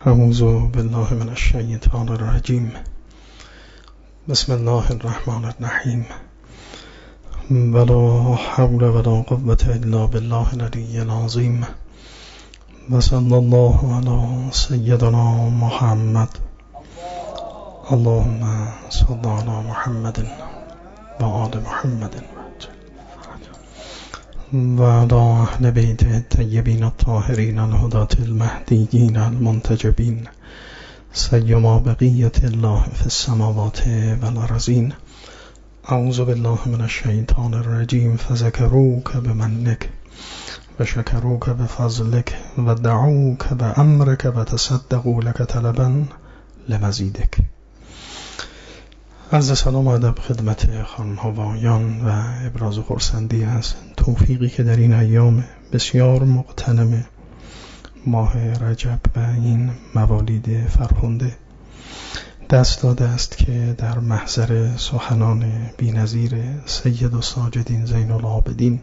اعوذ بالله من الشیطان الرجیم. بسم الله الرحمن الرحیم. ولا حول ولا قوة الا بالله العلی العظیم. و صلی الله علی سیدنا محمد. اللهم صل علی محمد و آل محمد و علی اهل بیت الطیبین الطاهرین الهداة المهدیین المنتجبین سیما بقیة الله فی السماوات والارضین. اعوذ بالله من الشیطان الرجیم. فذکروک بمنک و شکروک بفضلک و دعوک بامرک و تصدقوا لک طلبا لمزیدک. عرض سلام و ادب خدمت خانم ها و آقایان و ابراز خرسندی از توفیقی که در این ایام بسیار مغتنم ماه رجب و این موالید فرخنده دست داده است که در محضر سخنان بی‌نظیر سید الساجدین زین العابدین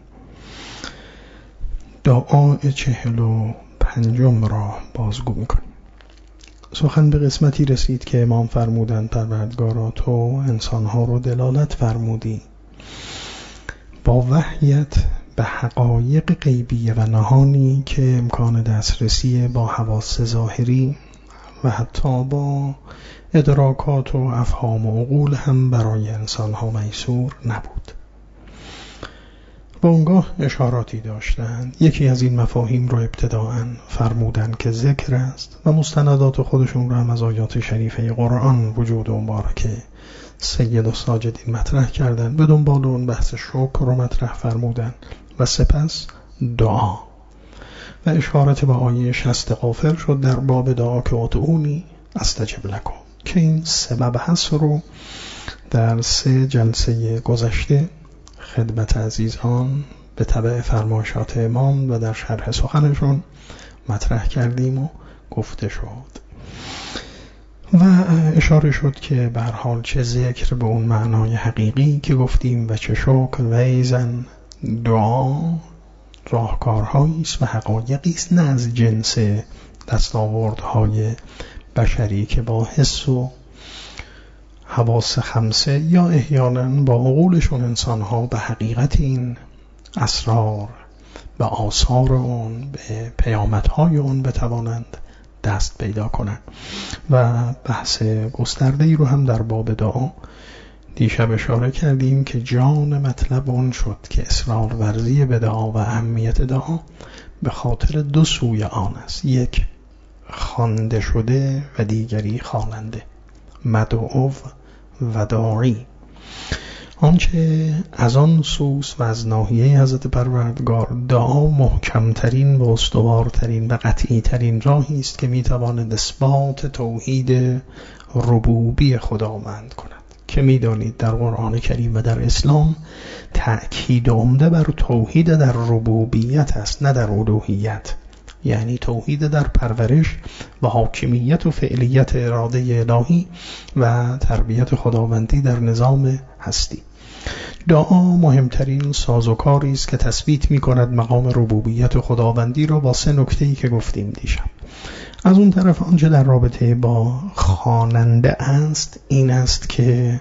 دعای 45 را بازگو می‌کنیم. سخن به قسمتی رسید که امام فرمودند پروردگارا تو انسانها رو دلالت فرمودی با وحیت به حقایق غیبیه و نهانی که امکان دسترسی با حواس ظاهری و حتی با ادراکات و افهام و عقول هم برای انسانها میسور نبود. و اونگاه اشاراتی داشتند. یکی از این مفاهیم رو ابتداءً فرمودند که ذکر است و مستندات خودشون رو هم از آیات شریفه قرآن وجود و مبارکه سید الساجدین مطرح کردند. به دنبال اون بحث شکر رو مطرح فرمودند و سپس دعا و اشارت به آیه 60 غافر شد در باب دعا که ادعونی استجب لکم که این سبب هست رو در 3 جلسه گذشته خدمت عزیزان به تبع فرمایشات امام و در شرح سخنشون مطرح کردیم و گفته شد و اشاره شد که به هر حال چه ذکر به اون معنای حقیقی که گفتیم و چه شکر و ایزن دعا راهکارهایی است و حقایقی است نه از جنس دستاوردهای بشری که با حس و حواس خمسه یا احیانا با عقولشون انسانها به حقیقت این اسرار به آثار اون به پیامدهای اون بتوانند دست پیدا کنند. و بحث گسترده‌ای رو هم در باب دعا دیشب اشاره کردیم که جان مطلب اون شد که اصرار ورزی به دعا و اهمیت دعا به خاطر 2 سوی آن است. یک خوانده شده و دیگری خواننده، مدعو و داعی. آنچه از آن سوس و از ناحیه حضرت پروردگار دعا محکمترین و استوارترین و قطعیترین راهی است که میتواند اثبات توحید ربوبی خداوند کند که میدانید در قرآن کریم و در اسلام تأکید عمده بر توحید در ربوبیت است نه در الوهیت، یعنی توحید در پرورش و حاکمیت و فعلیت اراده الهی و تربیت خداوندی در نظام هستی. دعا مهمترین سازوکاری است که تثبیت می‌کند مقام ربوبیت و خداوندی را با 3 نکته‌ای که گفتیم دیشب. از اون طرف آنچه در رابطه با خواننده است این است که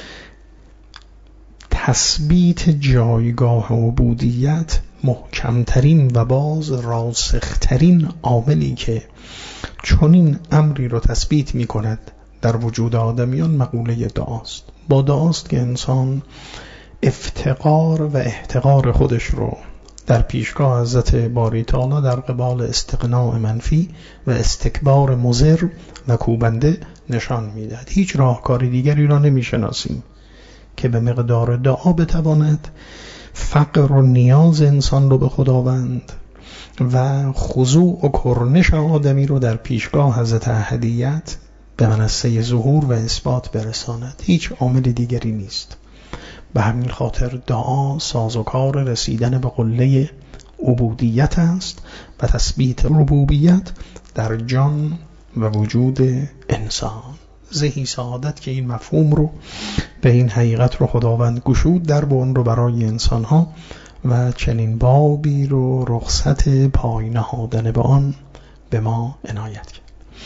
تثبیت جایگاه عبودیت محکمترین و باز راسخترین عاملی که چنین امری رو تثبیت می کند در وجود آدمیان مقوله دعاست. با دعاست که انسان افتقار و احتقار خودش رو در پیشگاه حضرت باری تعالی در قبال استغناء منفی و استکبار مضر و کوبنده نشان میدهد. هیچ راهکاری دیگری را نمیشناسیم که به مقدار دعا بتواند فقر و نیاز انسان رو به خداوند و خضوع و کرنش آدمی رو در پیشگاه حضرت احدیت به منصه ظهور و اثبات برساند. هیچ عامل دیگری نیست. به همین خاطر دعا سازوکار رسیدن به قله عبودیت است و تثبیت ربوبیت در جان و وجود انسان. زهی سعادت که این مفهوم رو به این حقیقت رو خداوند گشود در اون رو برای انسانها و چنین بابی رو رخصت پای نهادن به آن به ما عنایت کرد.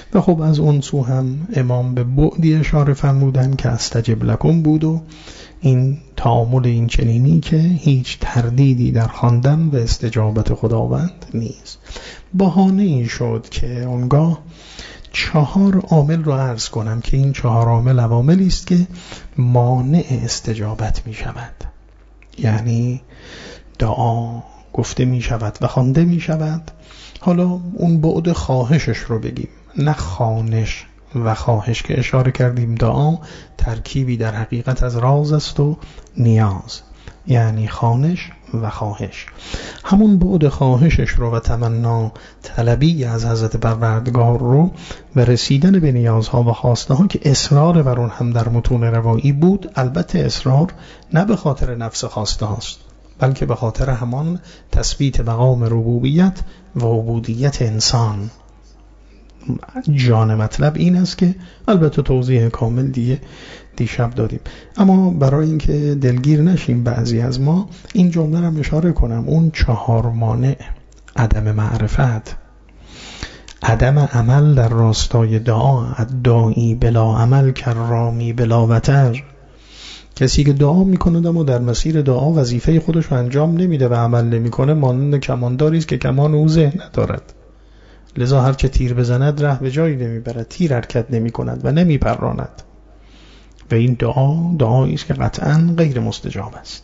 و خب از اون سو هم امام به بعدی اشاره فرمودن که استجب لکم بود و این تعامل این چنینی که هیچ تردیدی در خواندن و استجابت خداوند نیست. بهانه این شد که اونگاه 4 عامل رو عرض کنم که این 4 عامل عواملی است که مانع استجابت می شود. یعنی دعا گفته می شود و خوانده می شود. حالا اون بعد خواهشش رو بگیم، نه خوانش و خواهش که اشاره کردیم دعا ترکیبی در حقیقت از راز است و نیاز، یعنی خوانش و خواهش. همون بعد خواهشش رو و تمنا طلبی از حضرت پروردگار رو و رسیدن به نیازها و خواسته ها که اصرار بر اون هم در متون روایی بود. البته اصرار نه به خاطر نفس خواسته هاست، بلکه به خاطر همان تثبیت مقام ربوبیت و عبودیت انسان. جان مطلب این است که البته توضیح کامل دیشب دادیم، اما برای اینکه دلگیر نشیم بعضی از ما، این جمله رو اشاره کنم. اون 4 مانع: عدم معرفت، عدم عمل در راستای دعا، الداعی بلا عمل کرامی بلا وتر. کسی که دعا میکنه اما در مسیر دعا وظیفه خودش رو انجام نمیده و عمل نمیکنه، مانند کمانداری است که کمان او ذهن ندارد، لذا هر چه تیر بزند ره به جایی نمیبرد، تیر حرکت نمی کند و نمی پراند. و این دعایی است که قطعا غیر مستجاب است.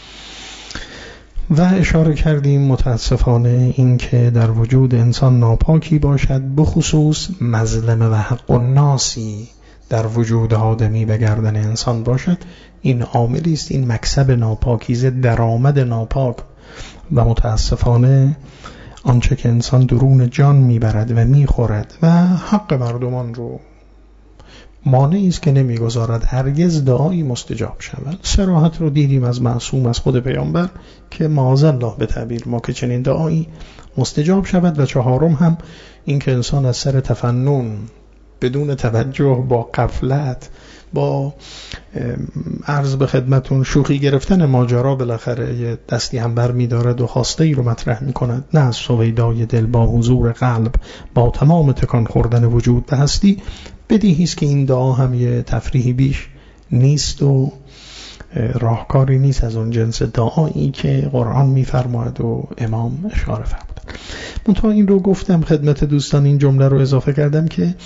و اشاره کردیم متاسفانه این که در وجود انسان ناپاکی باشد، بخصوص مظلمه و حق الناسی در وجود آدمی به گردن انسان باشد، این عاملی است، این مکسب ناپاکیزه، درآمد ناپاک. و متاسفانه آنچه که انسان درون جان میبرد و میخورد و حق مردمان رو مانعی است که نمیگذارد هرگز دعایی مستجاب شود. صراحت رو دیدیم از معصوم، از خود پیامبر، که معاذالله به تعبیر ما که چنین دعایی مستجاب شود. و 4 هم این که انسان از سر تفنن، بدون توجه، با غفلت، با عرض به خدمتون شوخی گرفتن ماجرا، بالاخره یه دستی هم بر می دارد و خواسته ای رو مطرح می کند، نه از سویدای دل با حضور قلب، با تمام تکان خوردن وجود به هستی. بدیهی است که این دعا هم یه تفریحی بیش نیست و راهکاری نیست از اون جنس دعایی که قرآن می فرماید و امام اشاره فرمود. منتها این رو گفتم خدمت دوستان، این جمله رو اضافه کردم که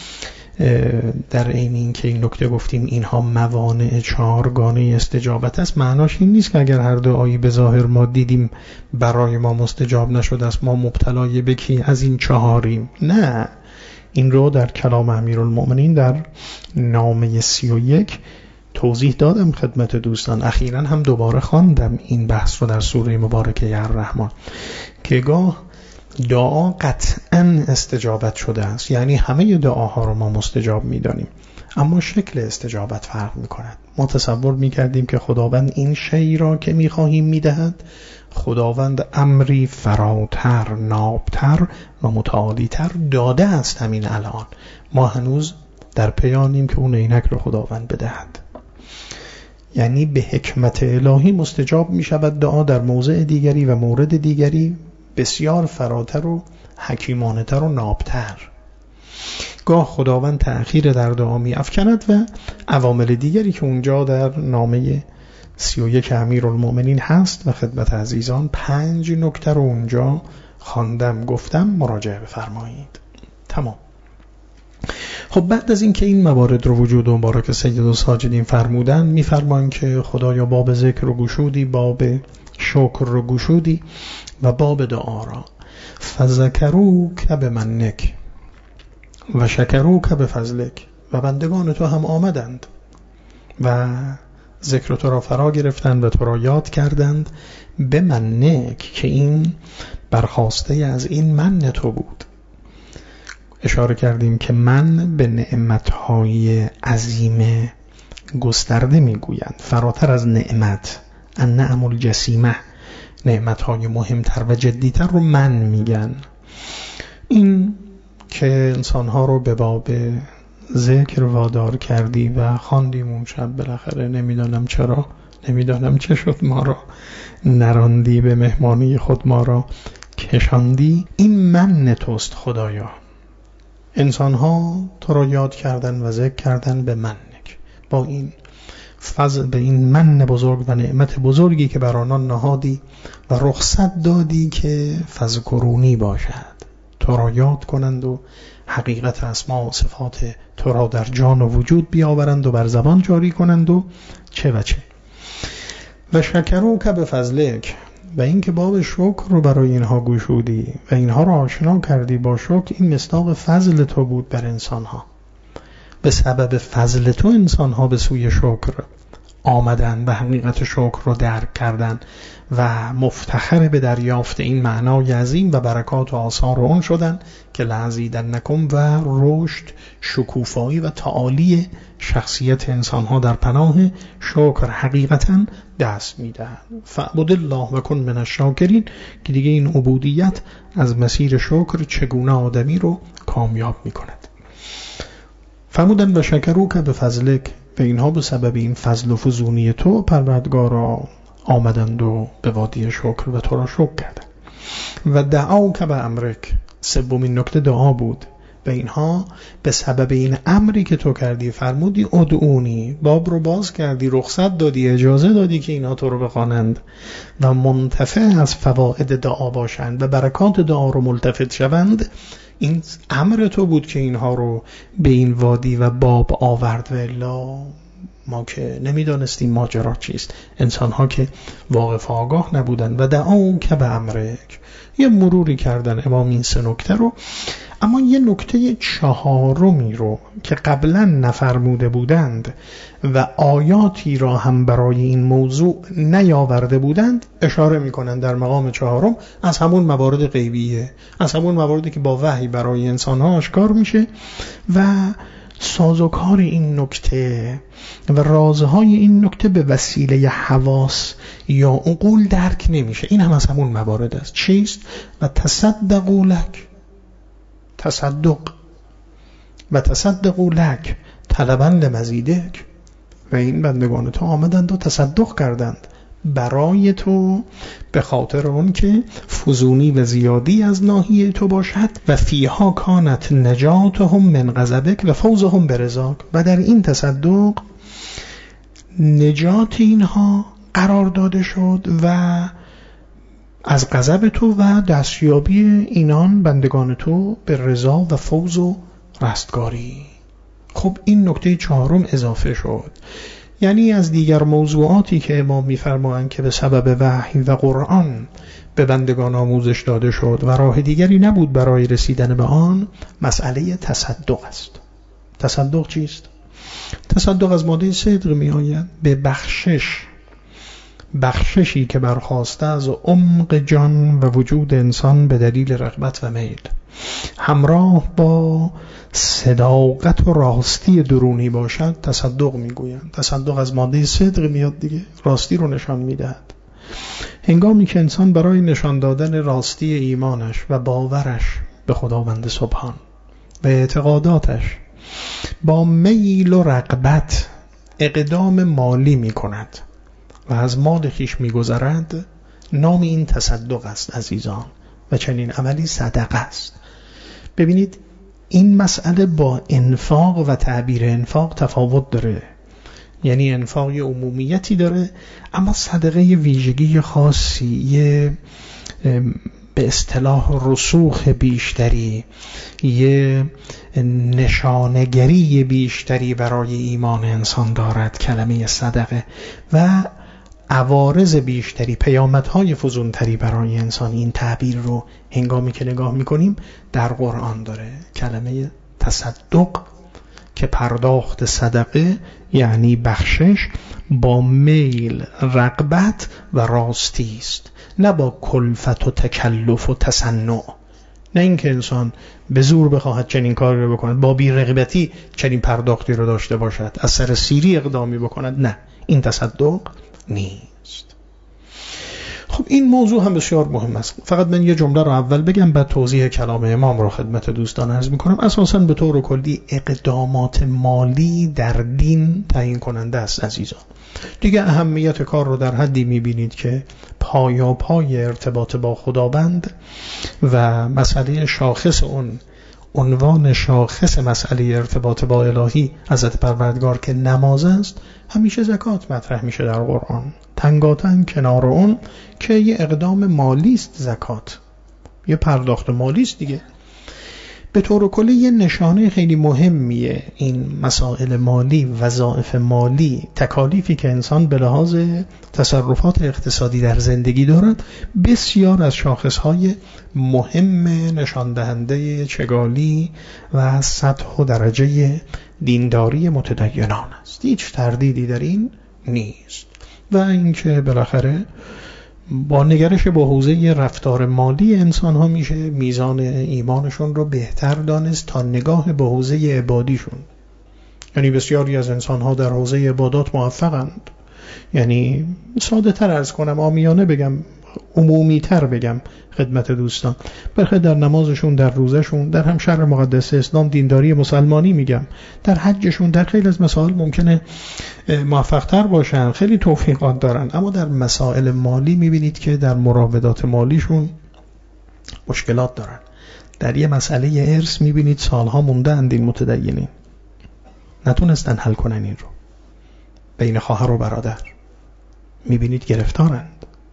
در عین این که این نکته گفتیم اینها موانع 4 گانه استجابت است، معناش این نیست که اگر هر دعایی به ظاهر ما دیدیم برای ما مستجاب نشده است ما مبتلای بکی از این 4یم. نه، این رو در کلام امیرالمؤمنین در نامه 31 توضیح دادم خدمت دوستان. اخیراً هم دوباره خواندم این بحث رو در سوره مبارکه الرحمن که گاه دعا قطعاً استجابت شده است، یعنی همه دعاها رو ما مستجاب می‌دانیم، اما شکل استجابت فرق می‌کند. ما تصور می‌کردیم که خداوند این شی را که می‌خواهیم می‌دهد، خداوند امری فراتر، نابتر و متعالی‌تر داده است. همین الان ما هنوز در پیانیم که اون عینک رو خداوند بدهد. یعنی به حکمت الهی مستجاب می‌شود دعا در موضع دیگری و مورد دیگری بسیار فراتر و حکیمانه‌تر و نابتر. گاه خداوند تأخیر در دعا می افکند و عوامل دیگری که اونجا در نامه 31 امیرالمؤمنین هست و خدمت عزیزان 5 نکته رو اونجا خواندم، گفتم مراجعه بفرمایید. تمام. خب بعد از این که این موارد رو وجود مبارک سید الساجدین فرمودن، میفرمایند که خدایا باب ذکر رو گشودی، باب شکر رو گشودی و باب دعا را، فذکروک بمنک و شکروک بفضلک، و بندگان تو هم آمدند و ذکر تو را فرا گرفتند و تو را یاد کردند، به منک که این برخواسته از این من تو بود. اشاره کردیم که من به نعمتهای عظیم گسترده میگویند، فراتر از نعمت، النعم الجسیمه، نعمتهای مهمتر و جدیتر رو من میگن. این که انسانها رو به باب ذکر وادار کردی و خواندیم اون شب، بالاخره نمیدانم چرا، نمیدانم چه شد، ما را نراندی، به مهمانی خود ما را کشاندی. این من توست خدایا، انسان ها تو را یاد کردن و ذکر کردن به منک، با این فضل، به این من بزرگ و نعمت بزرگی که بر آنان نهادی و رخصت دادی که فذکرونی باشد، تو را یاد کنند و حقیقت اسما و صفات تو را در جان و وجود بیاورند و بر زبان جاری کنند و چه و چه. و شکروک به فضلک، و این که باب شکر رو برای اینها گشودی و اینها رو آشنا کردی با شکر، این مصداق فضل تو بود بر انسانها. به سبب فضل تو انسانها به سوی شکر آمدن و حقیقت شکر رو درک کردن و مفتخر به دریافت این معنای عظیم و برکات و آثار اون شدن که لأزیدنکم و رشد، شکوفایی و تعالی شخصیت انسانها در پناه شکر حقیقتا دست میدهند. فاعبد الله و کن من الشاکرین، که دیگه این عبودیت از مسیر شکر چگونه آدمی رو کامیاب میکند. فرمودن و شکروک به فضلک، و اینها به سبب این فضل و فزونی تو پروردگارا آمدند و به وادی شکر و تو را شکر کردند. و دعاوک به امرک، سومین نکته دعا بود، و اینها به سبب این امری که تو کردی فرمودی ادعونی، باب رو باز کردی، رخصت دادی، اجازه دادی که اینها تو رو بخوانند و منتفع از فواید دعا باشند و برکات دعا رو ملتفت شوند. این امر تو بود که اینها رو به این وادی و باب آورد، و الا ما که نمیدانستیم ماجرا چیست، انسانها که واقف آگاه نبودن. و دعاو که به امرک، یه مروری کردن امام این سه نکته رو، اما یه نکته چهارمی رو که قبلا نفرموده بودند و آیاتی را هم برای این موضوع نیاورده بودند اشاره میکنند در مقام چهارم، از همون موارد غیبیه، از همون مواردی که با وحی برای انسانها آشکار میشه و سازوکار این نکته و رازهای این نکته به وسیله حواس یا عقول درک نمیشه. این هم از همون موارد است. چیست؟ و تصدقوا لک، تصدق و تصدقوا لک طلبا لمزیدک، و این بندگان تو آمدند و تصدق کردند برای تو به خاطر اون که فزونی و زیادی از ناحیه تو باشد. و فیها کانت نجاتهم من غضبک و فوزهم برضاک، و در این تصدق نجات اینها قرار داده شد و از غضب تو و دستیابی اینان بندگان تو به رضا و فوز و رستگاری. خب این نکته چهارم اضافه شد، یعنی از دیگر موضوعاتی که امام می‌فرمایند که به سبب وحی و قرآن به بندگان آموزش داده شد و راه دیگری نبود برای رسیدن به آن، مسئله تصدق است. تصدق چیست؟ تصدق از ماده صدق میآید، به بخششی که برخواسته از عمق جان و وجود انسان به دلیل رغبت و میل، همراه با صداقت و راستی درونی باشد، تصدق میگویند. تصدق از ماده صدق میاد دیگه، راستی رو نشان میدهد. هنگامی که انسان برای نشان دادن راستی ایمانش و باورش به خداوند سبحان و اعتقاداتش با میل و رغبت اقدام مالی میکند و از مال خویش میگذرد، نام این تصدق است عزیزان، و چنین عملی صدقه است. ببینید این مسئله با انفاق و تعبیر انفاق تفاوت داره، یعنی انفاق یه عمومیتی داره، اما صدقه یه ویژگی خاصی، یه به اصطلاح رسوخ بیشتری، یه نشانگری بیشتری برای ایمان انسان دارد کلمه صدقه، و عوارض بیشتری، پیامدهای فزونتری برای انسان. این تعبیر رو هنگامی که نگاه میکنیم در قرآن داره. کلمه تصدق که پرداخت صدقه یعنی بخشش با میل، رغبت و راستی است، نه با کلفت و تکلف و تصنع. نه اینکه انسان به زور بخواهد چنین کاری رو بکند، با بی‌رغبتی چنین پرداختی رو داشته باشد، از سر سیری اقدامی بکند. نه، این تصدق نیست. خب این موضوع هم بسیار مهم است. فقط من یه جمله رو اول بگم، بعد توضیح کلام امام رو خدمت دوستان عرض میکنم. اساساً به طور کلی اقدامات مالی در دین تعیین کننده است عزیزان. دیگه اهمیت کار رو در حدی میبینید که پای ارتباط با خداوند و مسئله شاخص اون عنوان شاخص مسئله ارتباط با الهی حضرت پروردگار که نماز است، همیشه زکات مطرح میشه در قرآن. تنگاتنگ کنار اون که یه اقدام مالی است، زکات یه پرداخت مالی است دیگه. به طور کلی یه نشانه خیلی مهمیه این مسائل مالی، وظایف مالی، تکالیفی که انسان به لحاظ تصرفات اقتصادی در زندگی دارد، بسیار از شاخصهای مهم نشان دهنده چگالی و سطح و درجه دینداری متدینان است. هیچ تردیدی در این نیست. و اینکه بالاخره با نگرش به حوزه رفتار مالی انسان ها میشه میزان ایمانشون رو بهتر دانست تا نگاه به حوزه عبادیشون. یعنی بسیاری از انسان ها در حوزه عبادات موفقند. یعنی ساده تر عرض کنم، عامیانه بگم، عمومی تر بگم خدمت دوستان، بلکه در نمازشون، در روزشون، در هم شرع مقدس اسلام، دینداری مسلمانی میگم، در حجشون، در خیلی از مسائل ممکنه موفق تر باشن، خیلی توفیقات دارن، اما در مسائل مالی میبینید که در مراودات مالیشون مشکلات دارن. در یه مسئله ارث میبینید سالها مونده اند این متدینین، نتونستن حل کنن این رو بین خواهر و برادر، میبینید گرفتارند.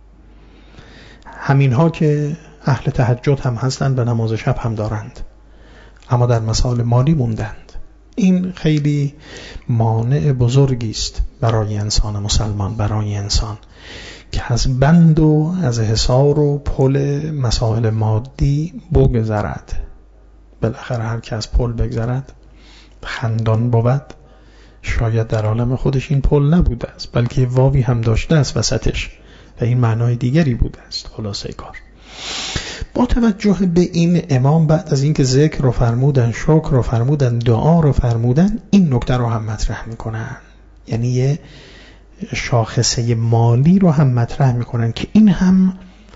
همین ها که اهل تهجد هم هستند و نماز شب هم دارند، اما در مسائل مالی موندند. این خیلی مانع بزرگی است برای انسان مسلمان، برای انسان که از بند و از حصار و پل مسائل مادی بگذرد. بالاخره هر که از پل بگذرد خندان بود. شاید در عالم خودش این پل نبوده است، بلکه واوی هم داشته است وسطش و این معنای دیگری بوده است. خلاصه کار، با توجه به این امام بعد از اینکه ذکر رو فرمودن، شکر رو فرمودن، دعا رو فرمودن، این نکته رو هم مطرح میکنن. یعنی یه شاخصه مالی رو هم مطرح میکنن که این هم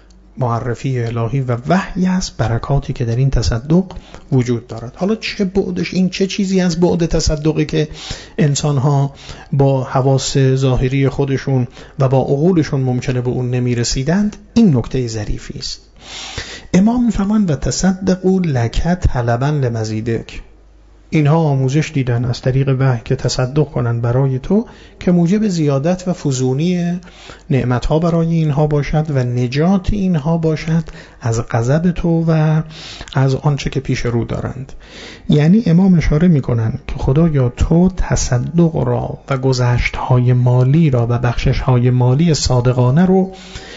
معرفی الهی و وحی است، برکاتی که در این تصدق وجود دارد. حالا چه بعدش، این چه چیزی از بعد تصدقی که انسان‌ها با حواس ظاهری خودشون و با عقولشون ممکنه به اون نمیرسیدند، این نکته ظریفی است. امام می‌فرمایند و تصدقوا لک طلبا لمزیدک. اینها آموزش دیدن از طریق وحی که تصدق کنن برای تو که موجب زیادت و فزونی نعمتها برای اینها باشد و نجات اینها باشد از غضب تو و از آنچه که پیش رو دارند. یعنی امام اشاره میکنن که خدایا تو تصدق را و گذشت‌های مالی را و بخشش‌های مالی صادقانه رو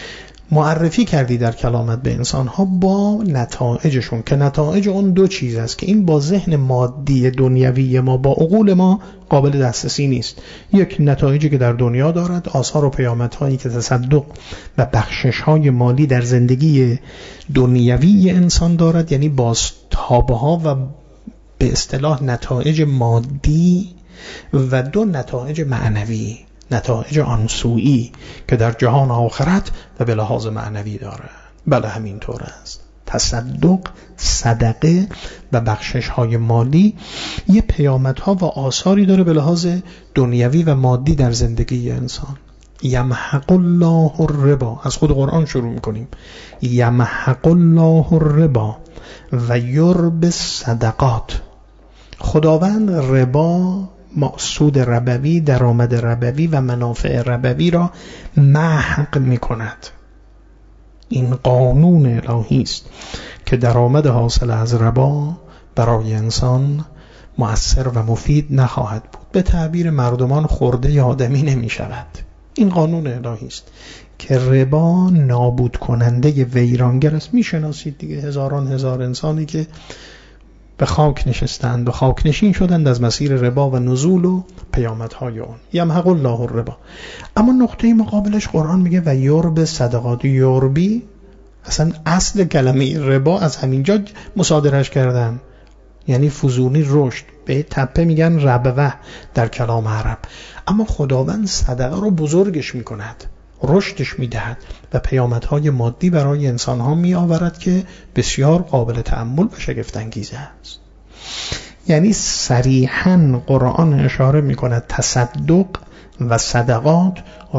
معرفی کردی در کلامت به انسان‌ها با نتایجشون، که نتایج اون دو چیز است که این با ذهن مادی دنیوی ما، با عقول ما قابل دسترسی نیست. یک نتایجی که در دنیا دارد، آثار و پیامدهایی که تصدق و بخشش‌های مالی در زندگی دنیوی انسان دارد، یعنی بازتاب‌ها و به اصطلاح نتایج مادی، و دو نتایج معنوی، نتایج آنسویی که در جهان آخرت و به لحاظ معنوی داره. بله همین طور است. تصدق، صدقه و بخشش های مالی یه پیامدها و آثاری داره به لحاظ دنیوی و مادی در زندگی انسان. یمحق الله الربا، از خود قرآن شروع میکنیم. یمحق الله الربا و یربی الصدقات. خداوند ربا، سود ربوی، درآمد ربوی و منافع ربوی را محق می کند. این قانون الهی است که درآمد حاصل از ربا برای انسان مؤثر و مفید نخواهد بود. به تعبیر مردمان خورده آدمی نمی شود. این قانون الهی است که ربا نابود کننده ویرانگر است. می شناسید دیگه، هزاران هزار انسانی که به خاک نشستند و خاک نشین شدند از مسیر ربا و نزول و پیامدهای آن. یمحق الله الربا. اما نقطه مقابلش قرآن میگه و یربی صدقات. یربی اصلا اصل کلمه ربا از همینجا مصادرش کردن، یعنی فزونی، رشد. به تپه میگن ربوه در کلام عرب. اما خداوند صدقه رو بزرگش میکند، رشدش میدهد و پیامدهای مادی برای انسانها می آورد که بسیار قابل تأمل و شگفت انگیز است. یعنی صریحاً قرآن اشاره میکند تصدق و صدقات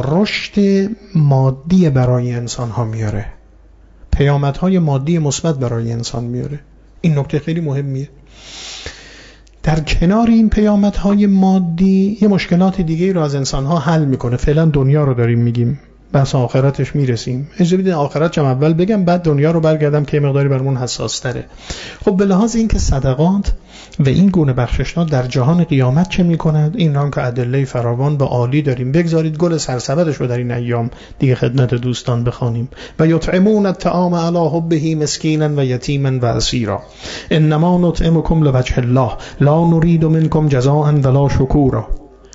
رشد مادی برای انسانها میاره، پیامدهای مادی مثبت برای انسان میاره. این نکته خیلی مهمیه. در کنار این پیامدهای مادی یه مشکلات دیگه رو از انسانها حل میکنه. فعلا دنیا رو داریم میگیم، بس آخرتش میرسیم. اجازه بدید آخرت چم اول بگم بعد دنیا رو برگردم که مقداری برامون حساس تره. خب به لحاظ اینکه صدقات و این گونه بخشش‌ها در جهان قیامت چه میکنند، این هم که ادله فراوان به عالی داریم. بگذارید گل سرسبدش رو در این ایام دیگه خدمت دوستان بخوانیم. و یطعمون الطعام علی حبه مسکینا و یتیما و اسیرا انما نطعمکم لوجه الله لا نريد منکم جزاء ولا شکورا.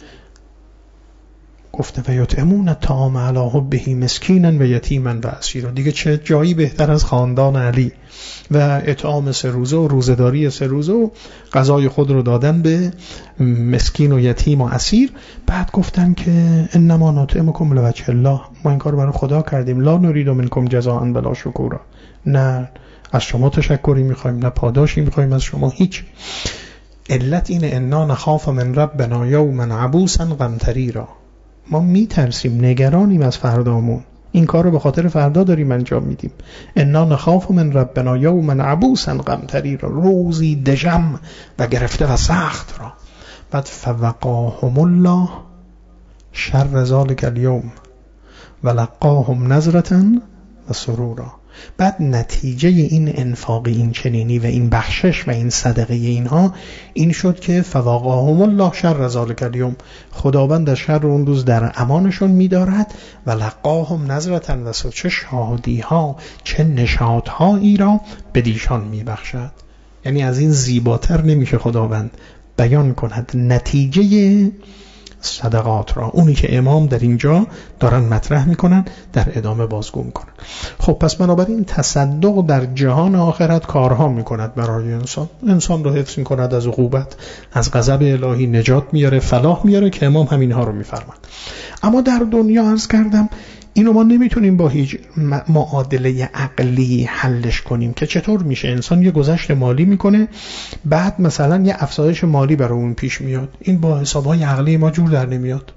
گفته و یطعمون الطعام علی حبه مسکینا و یتیما و اسیرا. دیگه چه جایی بهتر از خاندان علی و اطعام 3 روزه و روزه‌داری 3 روزه و غذای خود رو دادن به مسکین و یتیم و اسیر. بعد گفتن که انما نطعمکم لوجه الله، ما این کار برای خدا کردیم. لا نريد منکم جزاء ولا شکورا، نه از شما تشکری میخوایم نه پاداشی میخوایم از شما هیچ. علت اینه انا نخاف من ربنا یوما عبوسا قمطریرا. ما میترسیم، نگرانیم از فردامون. این کار رو به خاطر فردا داریم انجام میدیم. انا نخاف من ربنا یوما عبوسا قمطریرا، روزی دژم و گرفته و سخت را. بعد فوقاهم الله شر ذلک اليوم ولقاهم نظرة و سرورا. بعد نتیجه این انفاق این چنینی و این بخشش و این صدقه اینها این شد که فوقاهم الله شر ذلک اليوم، خداوند از شر اون روز در امانشون می‌دارد. و لقاهم نظرة و سرورا، چه شادی ها چه نشاط هایی را به دیشان میبخشد. یعنی از این زیباتر نمیشه خداوند بیان کند نتیجه صدقات را، اونی که امام در اینجا دارن مطرح میکنن در ادامه بازگو میکنن. خب پس بنابراین تصدق در جهان آخرت کارها میکند برای انسان رو حفظ میکند از عقوبت، از غضب الهی نجات میاره، فلاح میاره که امام همینها رو میفرماد. اما در دنیا عرض کردم اینو ما نمیتونیم با هیچ معادله عقلی حلش کنیم که چطور میشه انسان یه گذشت مالی میکنه بعد مثلا یه افزایش مالی برای اون پیش میاد. این با حسابهای عقلی ما جور در نمیاد.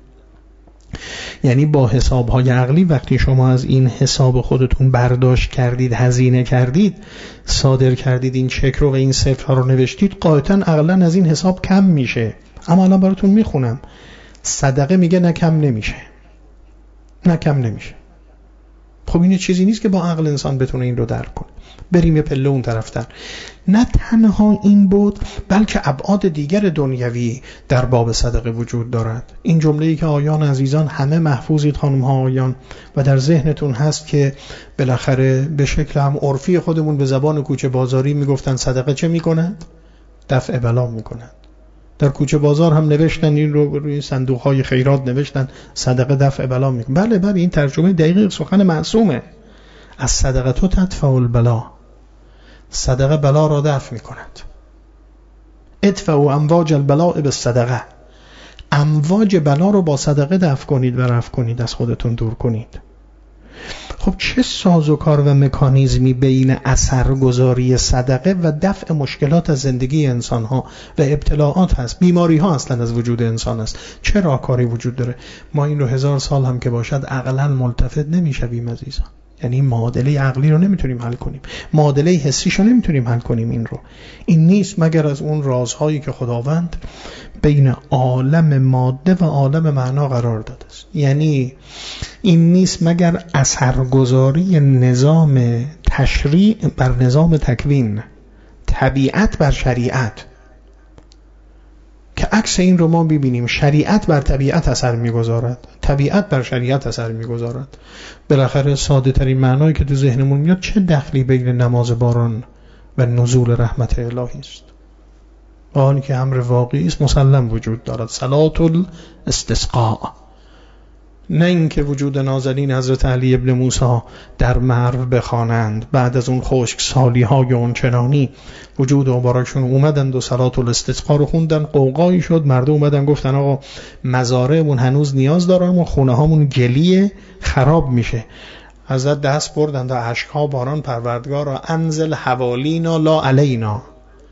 یعنی با حسابهای عقلی وقتی شما از این حساب خودتون برداشت کردید، هزینه کردید، صادر کردید این چک رو و این صفرها رو نوشتید، قاعدتاً عقلاً از این حساب کم میشه. اما الان براتون میخونم صدقه میگه نه کم نمیشه، نه کم نمیشه. خب این چیزی نیست که با عقل انسان بتونه این رو درک کنه. بریم یه پله اون طرفتر. نه تنها این بود بلکه ابعاد دیگر دنیوی در باب صدقه وجود دارد. این جمله‌ای که آیان عزیزان همه محفوظید خانم ها آیان و در ذهنتون هست که بالاخره به شکل هم عرفی خودمون به زبان کوچه بازاری میگفتن صدقه چه میکند؟ دفع بلا میکند. در کوچه بازار هم نوشتن این رو روی صندوق‌های خیرات نوشتن صدقه دفع بلا میکنه. بله این ترجمه دقیق سخن معصومه. از صدقه تو تدفع البلا، صدقه بلا را دفع میکند. ادفع امواج البلاء بالصدقه، امواج بلا رو با صدقه دفع کنید و رفع کنید، از خودتون دور کنید. خب چه سازوکار و مکانیزمی بین اثرگذاری صدقه و دفع مشکلات از زندگی انسان ها و ابتلاعات هست، بیماری ها اصلا از وجود انسان هست. چه راهکاری وجود داره؟ ما این رو 1000 سال هم که باشد عقلا ملتفت نمیشویم عزیزان. یعنی معادله عقلی رو نمیتونیم حل کنیم، معادله حسیش رو نمیتونیم حل کنیم. این نیست مگر از اون رازهایی که خداوند بین عالم ماده و عالم معنا قرار داده است. یعنی این نیست مگر اثرگذاری نظام تشریع بر نظام تکوین، طبیعت بر شریعت، که عکس این رو ما ببینیم. شریعت بر طبیعت اثر میگذارد، طبیعت بر شریعت اثر میگذارد. بالاخره ساده ترین معنایی که تو ذهنمون میاد چه دخلی بین نماز باران و نزول رحمت الهی است؟ آنی که امر واقعی است مسلم وجود دارد، صلات الاستسقاء. نه اینکه وجود نازنین حضرت علی ابن موسی در مرو بخوانند بعد از اون خشک سالی های اونچنانی وجود مبارکشون اومدند و صلات الاستسقا رو خوندن، قوقایی شد، مردم اومدن گفتن آقا مزارعمون هنوز نیاز داره اما خونه هامون گلیه خراب میشه. حضرت دست بردند و اشک‌ها باران پروردگار را انزل حوالینا لا علینا،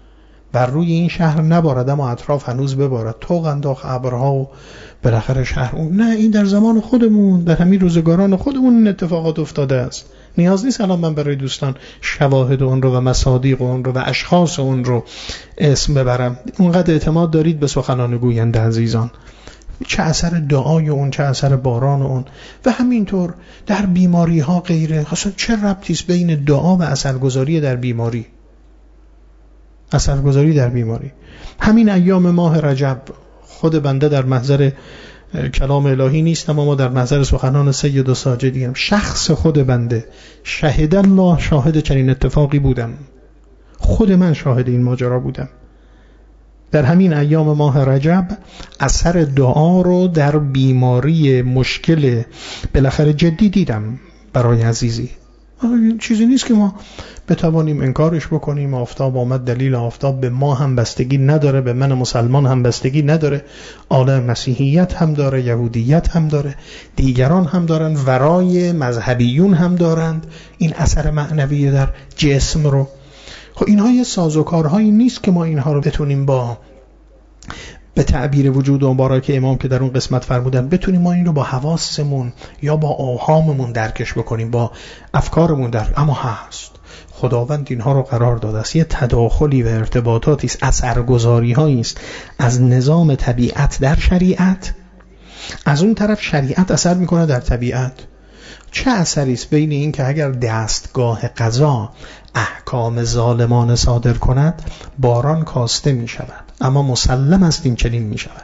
بر روی این شهر نبارد اما اطراف هنوز ببارد، طوق انداخت ابرها و بالاخره شهر نه، این در زمان خودمون، در همین روزگاران خودمون این اتفاقات افتاده است. نیاز نیست الان من برای دوستان شواهد اون رو و مصادیق اون رو و اشخاص اون رو اسم ببرم. اونقدر اعتماد دارید به سخنان گوینده عزیزان، چه اثر دعای اون، چه اثر باران اون. و همینطور در بیماری ها غیره. اصلا چه ربطی است بین دعا و اثرگذاری در بیماری؟ اثرگذاری در بیماری همین ایام ماه رجب، خود بنده در محضر کلام الهی نیستم اما در محضر سخنان سید و ساجدیم، شخص خود بنده شهد الله، شاهد چنین اتفاقی بودم، خود من شاهد این ماجرا بودم. در همین ایام ماه رجب اثر دعا رو در بیماری مشکل بالاخره جدی دیدم برای عزیزی. چیزی نیست که ما بتوانیم انکارش بکنیم. آفتاب آمد، دلیل آفتاب به ما هم بستگی نداره، به من مسلمان هم بستگی نداره، عالم مسیحیت هم داره، یهودیت هم داره، دیگران هم دارن، ورای مذهبیون هم دارند این اثر معنوی در جسم رو. خب اینها یه سازوکارهایی نیست که ما اینها رو بتونیم با به تعبیر وجود و مبارک امام که در اون قسمت فرمودن بتونیم ما این رو با حواسمون یا با اوهاممون درکش بکنیم، با افکارمون اما هست. خداوند اینها رو قرار داده است، یه تداخلی و ارتباطاتی است، اثرگذاری هایی است از نظام طبیعت در شریعت. از اون طرف شریعت اثر میکنه در طبیعت. چه اثری است بین این که اگر دستگاه قضا احکام ظالمانه صادر کند باران کاسته می شود، اما مسلم است این چنین می شود،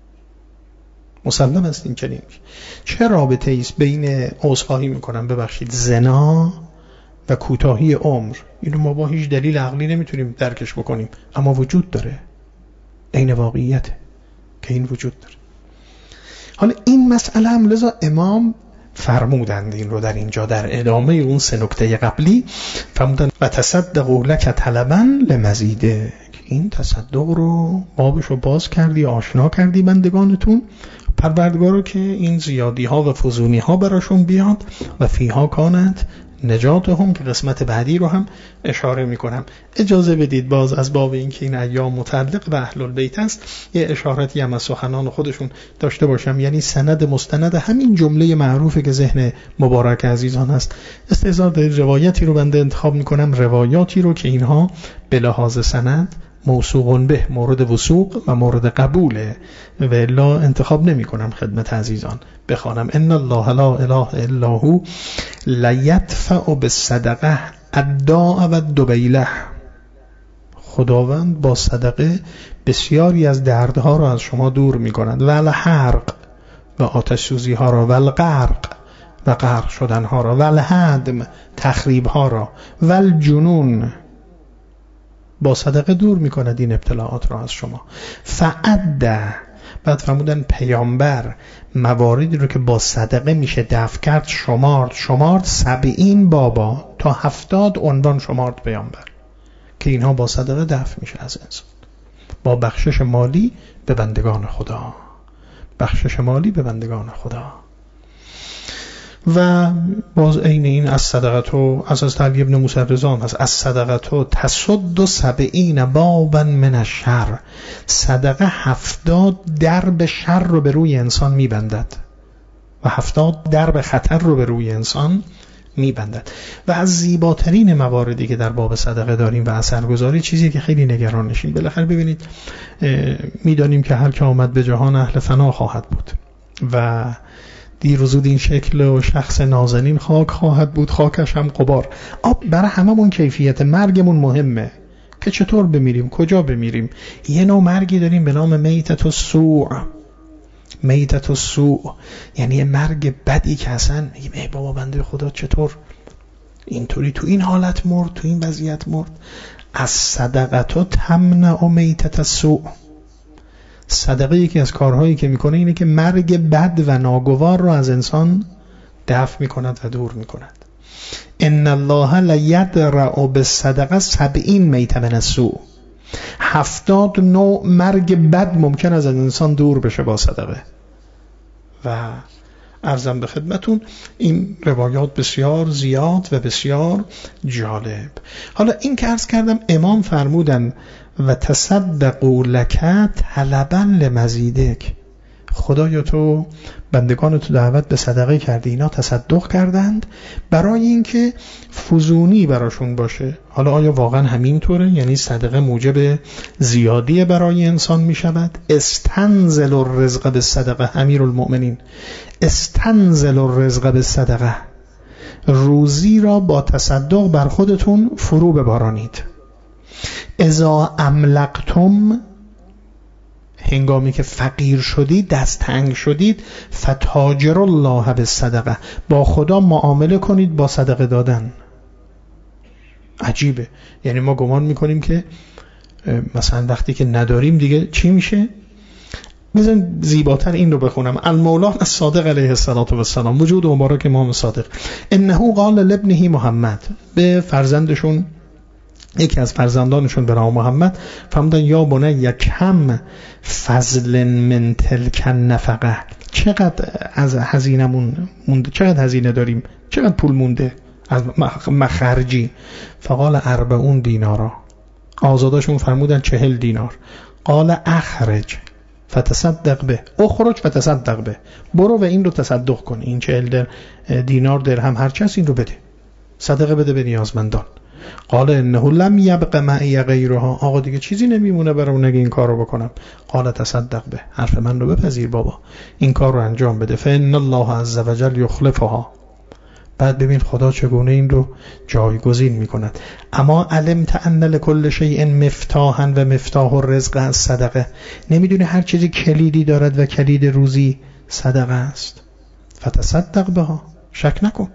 مسلم است این چنین می شود. چه رابطه است بین عذرخواهی می کنم ببخشید زنا و کوتاهی عمر؟ اینو ما با هیچ دلیل عقلی نمیتونیم درکش بکنیم اما وجود داره، عین واقعیته که این وجود داره. حالا این مسئله هم لذا امام فرمودند این رو در اینجا در ادامه اون سه نکته قبلی فرمودند و تصدقوا لک طلبا لمزیده. این تصدق رو بابش رو باز کردی، آشنا کردی بندگانتون پروردگار رو که این زیادی ها و فزونی ها براشون بیاد و فیها کانت نجاتهم، که قسمت بعدی رو هم اشاره میکنم. اجازه بدید باز از باب این که این ایام متعلق به اهل البیت است یه اشارتی هم از سخنان خودشون داشته باشم، یعنی سند مستند همین جمله معروفه که ذهن مبارک عزیزان هست. استعزاد روایتی رو بنده انتخاب میکنم، روایاتی رو که اینها به لحاظ سند موثوق به، مورد وثوق و مورد قبوله و الا انتخاب نمی کنم خدمت عزیزان بخوانم. ان الله لا اله الا هو لیدفع بالصدقه الداء و الدبیله. خداوند با صدقه بسیاری از دردها را از شما دور می کند، و الحرق و آتش سوزی ها را، و الغرق و غرق شدن ها را، و الهدم تخریب ها را، و الجنون با صدقه دور میکند این ابتلاعات را از شما. فعده، بعد فرمودن پیامبر مواردی رو که با صدقه میشه دفع کرد شمارد 70 بابا تا 70 عنوان شمارد پیامبر که اینها با صدقه دفع میشه از انسان، با بخشش مالی به بندگان خدا، بخشش مالی به بندگان خدا. و باز عین این از صدقتو از علی ابن موسی رضا هست، از صدقتو تصد 70 بابا من الشر. صدقه 70 درب شر رو به روی انسان میبندد و 70 درب خطر رو به روی انسان میبندد. و از زیباترین مواردی که در باب صدقه داریم و اثرگذاری، چیزی که خیلی نگران نشیم. بالاخره ببینید میدانیم که هر که آمد به جهان اهل فنا خواهد بود و دیر و زود این شکل و شخص نازنین خاک خواهد بود، خاکش هم غبار. برای هممون کیفیت مرگمون مهمه که چطور بمیریم، کجا بمیریم. یه نوع مرگی داریم به نام میتت السوء. میتت السوء یعنی مرگ بدی که اصلا میگیم ای بابا بنده خدا چطور اینطوری تو این حالت مرد، تو این وضعیت مرد. از صدقتو تمنع میتت السوء. صدقه یکی از کارهایی که میکنه اینه که مرگ بد و ناگوار رو از انسان دفع میکند و دور میکند. ان الله لیدرأ بالصدقه 70 میت من السوء. 70 نوع مرگ بد ممکن از انسان دور بشه با صدقه. و عرضم به خدمتون این روایات بسیار زیاد و بسیار جالب. حالا این که عرض کردم امام فرمودن و تصدقوا لک طلبا لمزیدک. خدایا تو بندگان تو دعوت به صدقه کردی، اینا تصدق کردند برای اینکه فزونی براشون باشه. حالا آیا واقعا همینطوره؟ یعنی صدقه موجب زیادی برای انسان می شود؟ استنزل الرزق بالصدقه. امیرالمؤمنین استنزل الرزق بالصدقه، روزی را با تصدق بر خودتون فرو ببارانید. اذا املقتم، هنگامی که فقیر شدید، دست تنگ شدید، فتاجر الله بالصدقه، با خدا معامله کنید با صدقه دادن. عجیبه. یعنی ما گمان میکنیم که مثلا وقتی که نداریم دیگه چی میشه؟ بزن زیباتر این رو بخونم. المولان الصادق علیه السلام، وجود مبارک امام صادق، انه قال لابنه محمد، به فرزندشون، یکی از فرزندانشون به نام محمد فرمودن یا بنی کم فضل من تلک النفقه، چقدر از هزینمون مونده، چقدر هزینه داریم، چقدر پول مونده از مخرجی. فقال 40 دینارا، آزاداشون فرمودن 40 دینار. قال اخرج فتصدق به، اخرج فتصدق به، برو و این رو تصدق کن، این 40 دینار درهم هر چیز این رو بده، صدقه بده به نیازمندان. قال انه لم یبق معی غیرها، آقا دیگه چیزی نمیمونه برام نگه این کار رو بکنم. قال تصدق به، حرف من رو بپذیر بابا، این کار رو انجام بده. فان الله عز وجل یخلفها، بعد ببین خدا چگونه این رو جایگزین میکند. اما علمت ان لكل شیء مفتاحا و مفتاح الرزق الصدقه، نمیدونی هر چیزی کلیدی دارد و کلید روزی صدقه است. فتصدق بها، شک نکن.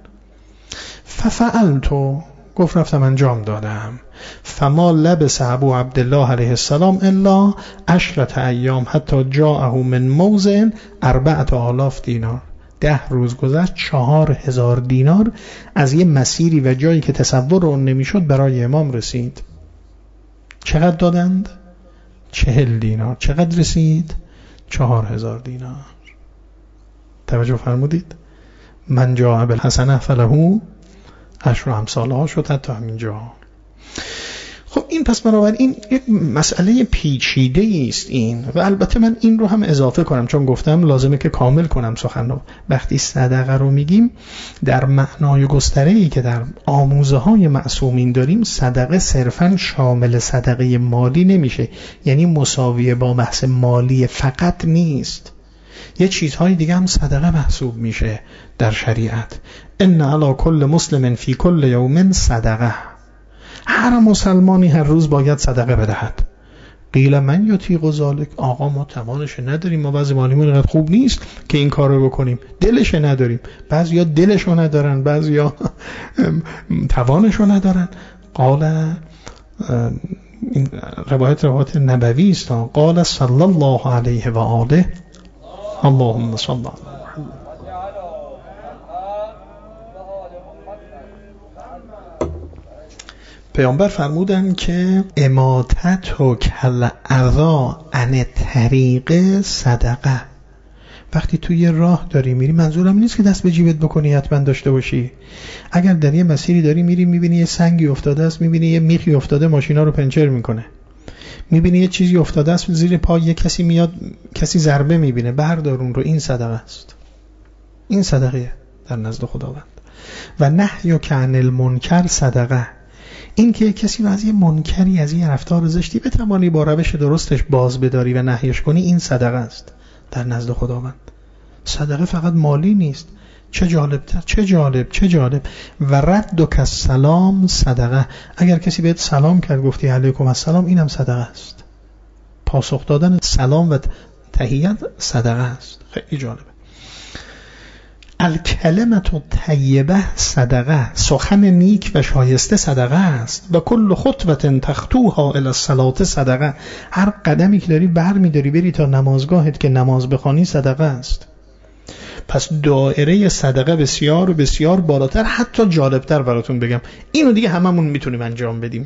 ففعلتو، گفت رفتم انجام دادم. فما لبس ابو عبدالله علیه السلام الا 10 ایام حتی جاءه من موضع 4000 دینار. 10 روز گذشت 4000 دینار از یه مسیری و جایی که تصور اون نمیشد برای امام رسید. چقدر دادند؟ 40 دینار. چقدر رسید؟ 4000 دینار. توجه فرمودید؟ من جاء بالحسنه فله 10 امثالها شد حتی همینجا. خب این پس بنابراین یک مسئله پیچیده است این، و البته من این رو هم اضافه کنم چون گفتم لازمه که کامل کنم سخن رو. وقتی صدقه رو میگیم در معنای گستره‌ای که در آموزه های معصومین داریم، صدقه صرفاً شامل صدقه مالی نمیشه، یعنی مساویه با بحث مالی فقط نیست، یه چیزهای دیگه هم صدقه محسوب میشه در شریعت. ان علی کل مسلم فی کل یوم صدقه، هر مسلمانی هر روز باید صدقه بدهد. قیل من یطیق ذلک، آقا ما توانش نداریم، ما بعضی مالیمون اینقدر خوب نیست که این کار رو بکنیم، دلش نداریم، بعضیا دلشو ندارن، بعضیا توانشو ندارن. قال، این روایت نبوی است، قال صلی الله علیه و آله اللهم صل علی محمد. پیامبر فرمودن که اماتت و کل اذا عن طریق صدقه. وقتی توی راه داری میری، منظورم نیست که دست به جیبت بکنی حتما داشته باشی. اگر در یه مسیری داری میری، میبینی یه سنگی افتاده است، میبینی یه میخی افتاده ماشینا رو پنچر میکنه، میبینی یه چیزی افتاده است زیر پای یه کسی میاد، کسی ضربه میبینه، بردار اون رو، این صدقه است، این صدقه در نزد خداوند. و نهی عن المنکر صدقه، این که کسی رو از یه منکری، از یه رفتار زشتی بتوانی با روش درستش باز بداری و نهیش کنی، این صدقه است در نزد خداوند. صدقه فقط مالی نیست. چه جالبتر، چه جالب. و رد السلام صدقه، اگر کسی بهت سلام کرد گفتی علیکم السلام، اینم صدقه است. پاسخ دادن سلام و تحیت صدقه است. خیلی جالبه. الکلمة الطیبه صدقه، سخن نیک و شایسته صدقه است. و کل خطوة تخطوها الی الصلاة صدقه، هر قدمی که داری برمی‌داری بری تا نمازگاهت که نماز بخوانی صدقه است. پس دایره صدقه بسیار و بسیار بالاتر، حتی جالبتر براتون بگم، اینو دیگه هممون میتونیم انجام بدیم.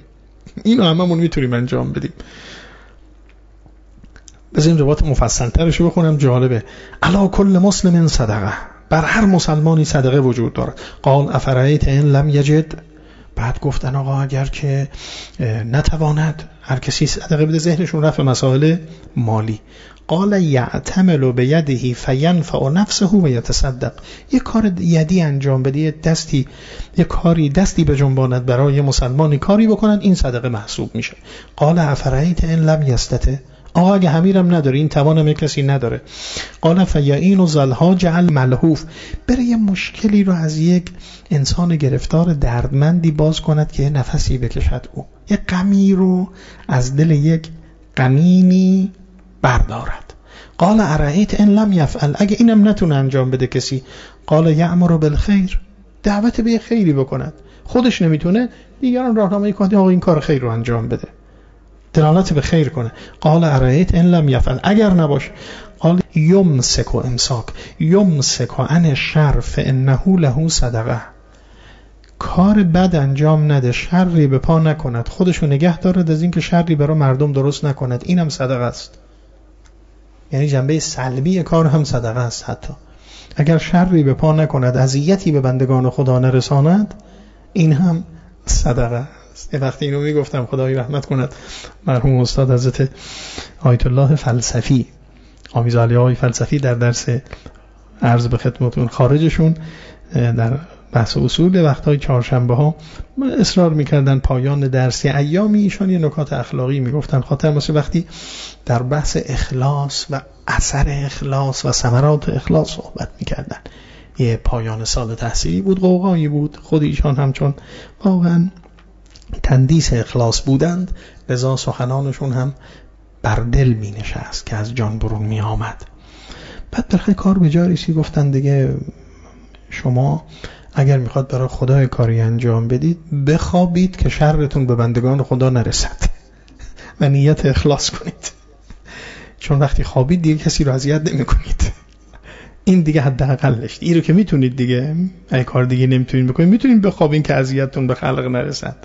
بذاریم روایت مفصل‌ترشو بخونم، جالبه. علی کل مسلم صدقه، بر هر مسلمانی صدقه وجود دارد. قال افرایت ان لم یجد، بعد گفتن آقا اگر که نتواند، هر کسی صدقه بده ذهنشون رفت مسائل مالی. قال یعتمل بیده فینفع نفسه و یتصدق. یک کار یدی انجام بده، یک کاری دستی به جنباند برای مسلمانی کاری بکنند، این صدقه محسوب میشه. قال افرایت ان لم یستطع. آقا اگه حمیرم نداره، این توانم کسی نداره. قال فیعین و زلها جعل ملهوف. بره یه مشکلی رو از یک انسان گرفتار دردمندی باز کند که نفسی بکشد، او یک غمی رو از دل یک غمینی بردارد. قال ارایت ان لم یفعل. اگه اینم نتونه انجام بده کسی، قال یأمر بالخیر. دعوت به خیری بکند. خودش نمیتونه، دیگران راهنمایی کنه آقا این کار خیر رو انجام بده، دلالت به خیر کنه. قال ارایت ان لم یفعل. اگر نباشه، قال یمسک امساک، یمسک عن الشر فانه له صدقه. کار بد انجام نده، شری به پا نکند، خودشو نگه دارد از اینکه شری برای مردم درست نکند، اینم صدقه است. یعنی جنبه سلبی کار هم صدقه است. حتی اگر شری به پا نکند، اذیتی به بندگان خدا نرساند، این هم صدقه است. وقتی اینو میگفتم خدای رحمت کند مرحوم استاد حضرت آیت الله فلسفی، آمیز علیه فلسفی، در درس عرض به خدمتون خارجشون در بحث اصول وقتهای چهارشنبه ها اصرار میکردن پایان درسی ایامی ایشان یه نکات اخلاقی میگفتن. خاطر مثل وقتی در بحث اخلاص و اثر اخلاص و ثمرات اخلاص صحبت میکردن، یه پایان سال تحصیلی بود، قوقایی بود. خود ایشان هم چون واقعا تندیس اخلاص بودند، لذا سخنانشون هم بر دل می نشست که از جان برون می آمد. بعد برخی کار به جا رسید، گفتن دیگه شما اگر میخواد برای خدا کاری انجام بدید، بخوابید که شرتون به بندگان خدا نرسد و نیت اخلاص کنید، چون وقتی خوابید دیگه کسی رو اذیت نمی کنید. این دیگه حداقلش. این رو که میتونید دیگه، اگه کار دیگه نمیتونید بکنید، میتونید بخوابین که اذیتتون به خلق نرسد.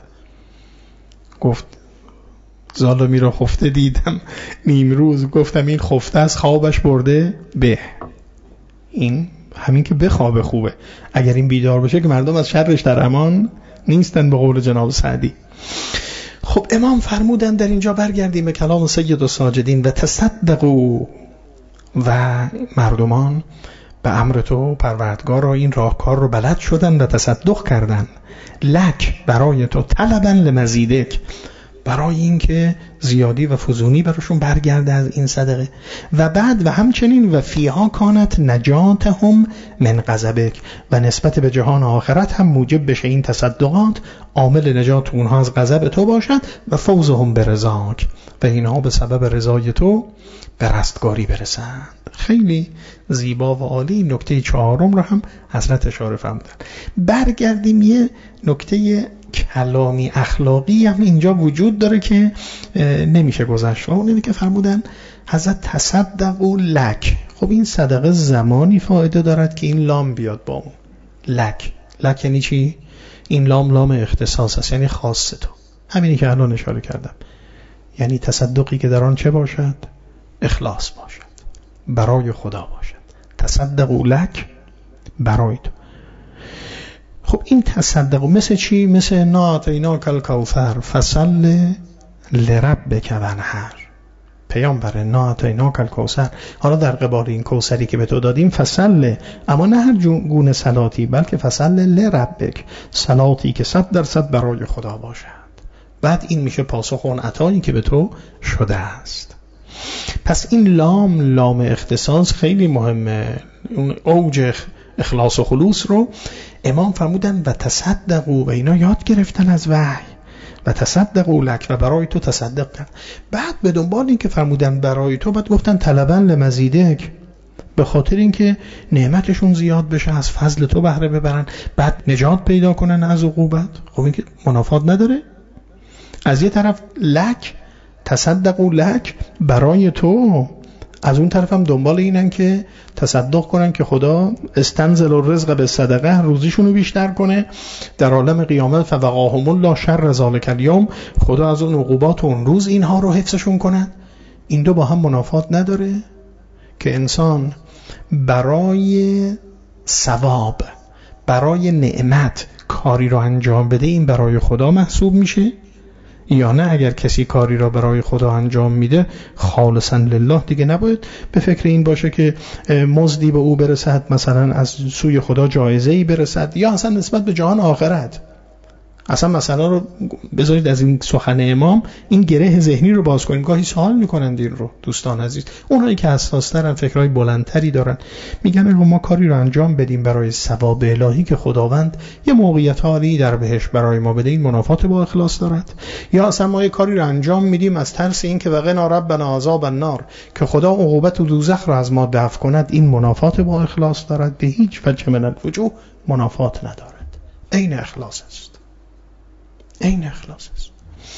گفت ظالمی را خفته دیدم نیم روز، گفتم این خفته از خوابش برده به. این همین که بخوابه خوبه، اگر این بیدار بشه که مردم از شرش در امان نیستن، به قول جناب سعدی. خب امام فرمودن در اینجا برگردیم به کلام سید الساجدین و تصدقوا، و مردمان به امر تو پروردگار را این راهکار رو بلد شدن و تصدق کردن. لک برای تو، طلبا لمزیدک برای اینکه زیادی و فزونی براشون برگرده از این صدقه. و بعد و همچنین و فیها کانت نجاتهم من غضبک، و نسبت به جهان آخرت هم موجب بشه این تصدقات عامل نجات اونها از غضب تو باشد و فوزهم برضاک، و اینها به سبب رضای تو به رستگاری برسند. خیلی زیبا و عالی. نکته 4 رو هم حضرت اشاره فرمودن. برگردیم یه نکته کلامی اخلاقی هم اینجا وجود داره که نمیشه گذشت. اون اینه که فرمودن حضرت تصدقوا لک. خب این صدقه زمانی فایده دارد که این لام بیاد با اون لک. لک یعنی چی؟ این لام اختصاص است، یعنی خاص تو. همینی که الان اشاره کردم، یعنی تصدقی که در آن چه باشد؟ اخلاص باشد، برای خدا باشد. تصدقوا لک، برای تو. خب این تصدق مثل چی؟ مثل ناعطیناک الکوثر فصل لربک وانحر. پیامبر ناعطیناک الکوثر، حالا در قبال این کوثری که به تو دادیم فصل، اما نه هر گونه صلاتی، بلکه فصل لربک، صلاتی که 100% برای خدا باشد. بعد این میشه پاسخ اون عطایی که به تو شده است. پس این لام اختصاص خیلی مهمه. اون اوج اخلاص و خلوص رو امام فرمودن و تصدقوا، و اینا یاد گرفتن از وحی. و تصدقوا لک، و برای تو تصدق کرد. بعد به دنبال این که فرمودن برای تو، بعد گفتن طلبا لمزیدک، به خاطر اینکه نعمتشون زیاد بشه، از فضل تو بهره ببرن، بعد نجات پیدا کنن از عقوبت. خب این که منافات نداره؟ از یه طرف لک، تصدقوا لک، برای تو، از اون طرف هم دنبال اینن که تصدق کنن که خدا استنزل الرزق به صدقه، روزیشونو بیشتر کنه در عالم قیامت. فوقاهم الله شر ذلک الیوم، خدا از اون عقوبات اون روز اینها رو حفظشون کنن. این دو با هم منافات نداره که انسان برای ثواب، برای نعمت کاری رو انجام بده، این برای خدا محسوب میشه. یا نه اگر کسی کاری را برای خدا انجام میده خالصا لله دیگه نباید به فکر این باشه که مزدی به او برسد، مثلا از سوی خدا جایزه‌ای برسد، یا اصلا نسبت به جهان آخرت. اصلا مثلا رو بذارید از این سخن امام این گره ذهنی رو باز کنیم. گاهی سوال میکنند این رو دوستان عزیز، اونایی که حساس‌ترن، فکرهای بلندتری دارن، میگن ما کاری رو انجام بدیم برای ثواب الهی که خداوند یه موقعیت عالی در بهشت برای ما بده، این منافات با اخلاص دارد؟ یا اصلا ما یه کاری رو انجام میدیم از ترس این که وقنا ربنا عذاب النار، که خدا عقوبت و دوزخ رو از ما دفع کند، این منافات با اخلاص دارد؟ به هیچ وجه من الوجوه منافات ندارد. عین اخلاص است. این اخلاص است.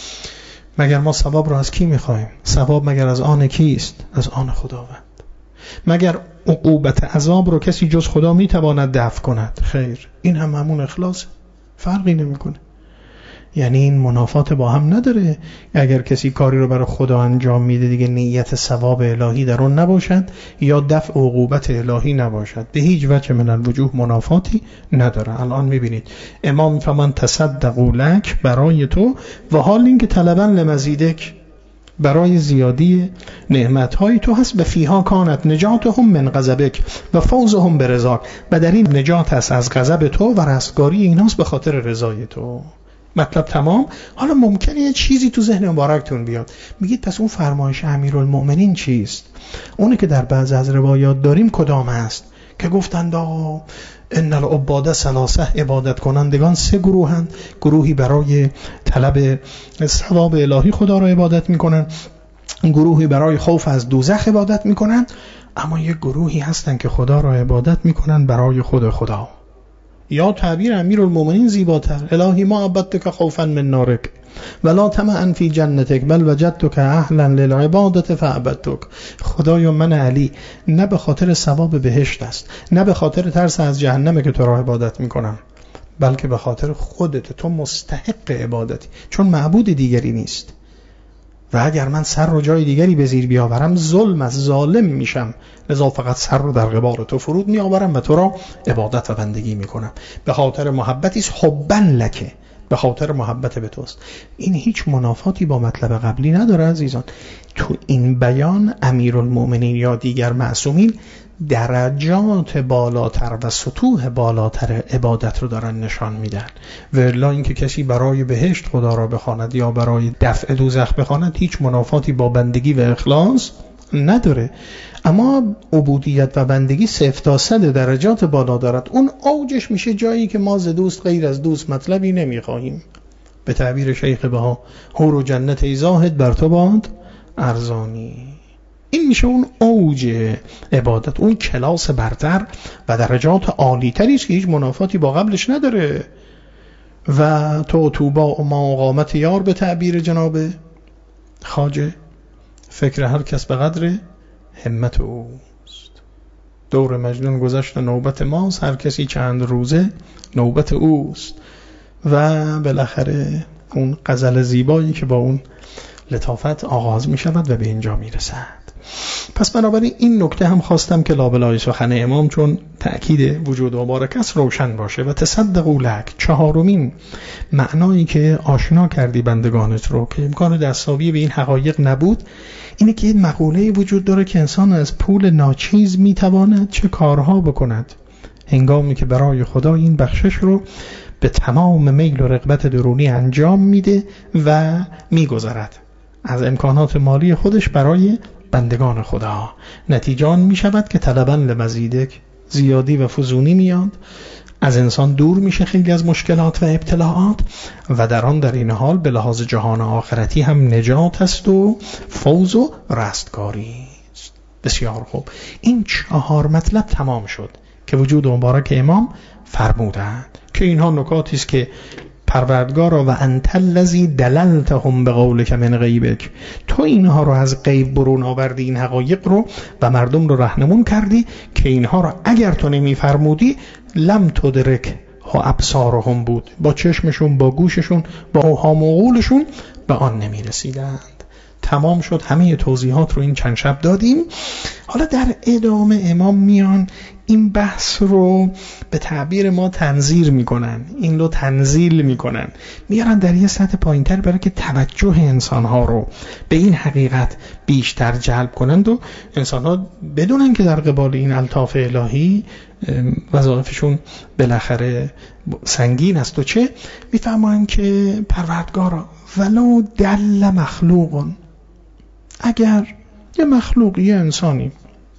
مگر ما ثواب رو از کی میخوایم؟ ثواب مگر از آن کیست؟ از آن خداوند. مگر عقوبت عذاب رو کسی جز خدا میتواند دفع کند؟ خیر. این هم همون اخلاص، فرقی نمیکنه. یعنی این منافات با هم نداره. اگر کسی کاری رو برای خدا انجام میده دیگه نیت ثواب الهی در اون نباشد یا دفع عقوبت الهی نباشد، به هیچ وجه من الوجوه منافاتی نداره. الان میبینید امام میفرمان تصدقوا لک، برای تو، و حال این که طلبا لمزیدک، برای زیادی نعمتهای تو هست. و فیها کانت نجاتهم من غضبک و فوزهم برضاک، و در این نجات هست از غضب تو و رستگاری ایناست به خاطر رضای تو. مطلب تمام. حالا ممکنه یه چیزی تو ذهن مبارکتون بیاد، میگید پس اون فرمایش امیرالمؤمنین چیست؟ اونه که در بعض از روایات داریم کدام است که گفتند آقا ان العباد ثلاثه، عبادت کنندگان سه گروهند، گروهی برای طلب ثواب الهی خدا را عبادت میکنن، گروهی برای خوف از دوزخ عبادت میکنن، اما یک گروهی هستن که خدا را عبادت میکنن برای خود خدا. یا تعبیر امیرالمؤمنین زیباتر، الهی ما عبدتک خوفا من نارک ولا طمعا فی جنتک بل وجدتک اهلا للعبادة فعبدتک. خدایا من علی نه به خاطر ثواب بهشت است، نه به خاطر ترس از جهنم که تو را عبادت میکنم، بلکه به خاطر خودت، تو مستحق عبادتی، چون معبود دیگری نیست. و اگر من سر رو جای دیگری به زیر بیاورم ظلم از ظالم میشم، لذا فقط سر رو در قبار تو فرود میآورم و تو را عبادت و بندگی میکنم. به خاطر محبتی است، حبا لکه، به خاطر محبت به توست. این هیچ منافاتی با مطلب قبلی نداره عزیزان. تو این بیان امیرالمؤمنین یا دیگر معصومین درجات بالاتر و سطوح بالاتر عبادت رو دارن نشان میدن. و الا اینکه کسی برای بهشت خدا را بخواند یا برای دفع دوزخ بخواند هیچ منافاتی با بندگی و اخلاص نداره. اما عبودیت و بندگی 0 تا 100 درجات بالا دارد. اون اوجش میشه جایی که ما ز دوست غیر از دوست مطلبی نمیخواهیم. به تعبیر شیخ بها، حور و جنت ای زاهد بر تو باد ارزانی. این میشه اون اوج عبادت، اون کلاس برتر و درجات عالی تری است که هیچ منافاتی با قبلش نداره. و تو توبا و ما قامت یار، به تعبیر جناب خواجه، فکر هر کس به قدر همت اوست. دور مجنون گذشت نوبت ماست، هر کسی چند روزه نوبت اوست. و بالاخره اون غزل زیبایی که با اون لطافت آغاز می شود و به اینجا می رسد. پس بنابراین این نکته هم خواستم که لابلای سخن امام، چون تأکید وجود مبارک است، روشن باشه. و تصدقوا لک، 4مین معنایی که آشنا کردی بندگانت رو که امکان دستیابی به این حقایق نبود، اینه که مقوله وجود داره که انسان از پول ناچیز میتواند چه کارها بکند هنگامی که برای خدا این بخشش رو به تمام میل و رغبت درونی انجام میده و میگذرد از امکانات مالی خودش برای بندگان خدا. نتیجه آن می شود که طلباً لمزیدک، زیادی و فزونی میاد، از انسان دور میشه خیلی از مشکلات و ابتلاعات، و در آن در این حال به لحاظ جهان آخرتی هم نجات است و فوز و رستگاری است. بسیار خوب، این 4 مطلب تمام شد که وجود مبارک امام فرمودند که اینها نکاتی است که پروردگارا و انت الذی دللتهم بقولک من غیبک، تو اینها رو از غیب برون آوردی، این حقایق رو، و مردم رو رهنمون کردی که اینها رو اگر تو نمیفرمودی لم تدرک ها ابصارهم بود، با چشمشون، با گوششون، با اوهام و عقولشون به آن نمیرسیدند. تمام شد. همه توضیحات رو این چند شب دادیم. حالا در ادامه امام میان این بحث رو به تعبیر ما تنزیر میکنن، این رو تنزیل میکنن، میارن در یه سطح پایینتر برای که توجه انسانها رو به این حقیقت بیشتر جلب کنند و انسانها بدونن که در قبال این الطاف الهی وظایفشون بالاخره سنگین است. و چه میفهمن که پروردگارا ولو دل مخلوقون، اگر یه مخلوقی، یه انسانی،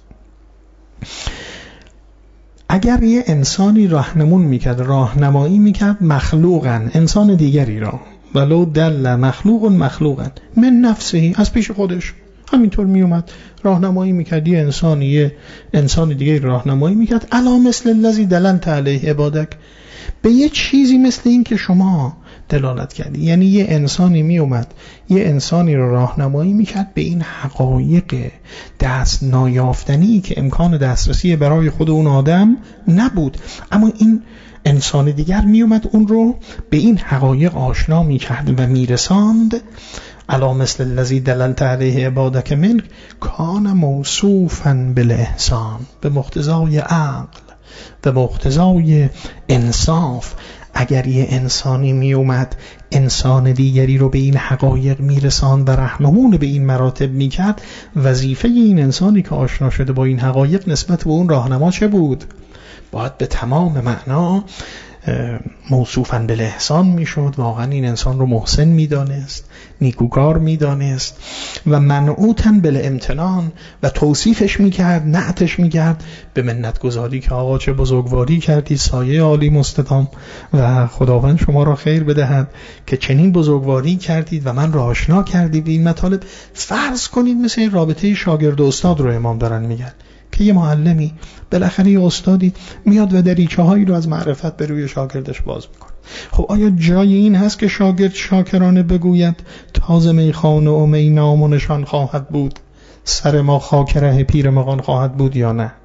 اگر یه انسانی راهنمایی میکرد مخلوقن، انسان دیگری را، ولو دل مخلوقا من نفسه، از پیش خودش همینطور میومد راهنمایی میکرد، یه انسان دیگری راهنمایی میکرد، الا مثل الذی دللت علیه عبادک، به یه چیزی مثل این که شما دلالت کردی. یعنی یه انسانی میومد یه انسانی رو راهنمایی میکرد به این حقایق دست نایافتنی که امکان دسترسی برای خود اون آدم نبود، اما این انسان دیگر میومد اون رو به این حقایق آشنا میکرد و میرساند. الا مثل الذی دللت علیه عبادک منک کان موصوفا بالاحسان، به مقتضای عقل، به مقتضای انصاف. اگر یه انسانی می اومد انسان دیگری رو به این حقایق میرساند و رهنمون به این مراتب میکرد، وظیفه این انسانی که آشنا شده با این حقایق نسبت به اون راهنما چه بود؟ باید به تمام معنا موصوفاً بالاحسان میشد، واقعا این انسان رو محسن میدانست، نیکوکار میدانست و منعوتاً بالامتنان، و توصیفش میکرد، نعتش میکرد به منت گذاری که آقا چه بزرگواری کردی، سایه عالی مستدام و خداوند شما را خیر بدهد که چنین بزرگواری کردید و من را آشنا کردید به این مطالب. فرض کنید مثل این رابطه شاگرد و استاد رو امام دارن میگن که یه معلمی بالاخره یه استادی میاد و دریچه‌هایی رو از معرفت به روی شاگردش باز میکنه. خب آیا جای این هست که شاگرد شاکرانه بگوید تازه میخانه و می نام و نشان خواهد بود، سر ما خاک ره پیر مغان خواهد بود یا نه؟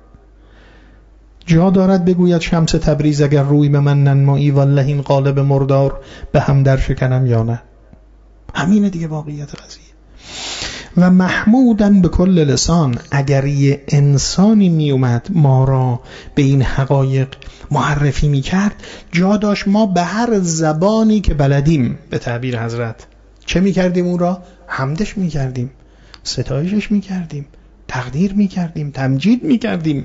جا دارد بگوید شمس تبریز اگر روی به من ننمایی والله این قالب مردار به هم در شکنم یا نه؟ همینه دیگه واقعیت قضیه. و محمودن به کل لسان، اگر یه انسانی می اومد ما را به این حقایق معرفی می کرد، جا داشت ما به هر زبانی که بلدیم به تعبیر حضرت چه می کردیم؟ اون را حمدش می کردیم، ستایشش می کردیم، تقدیر می کردیم، تمجید می کردیم.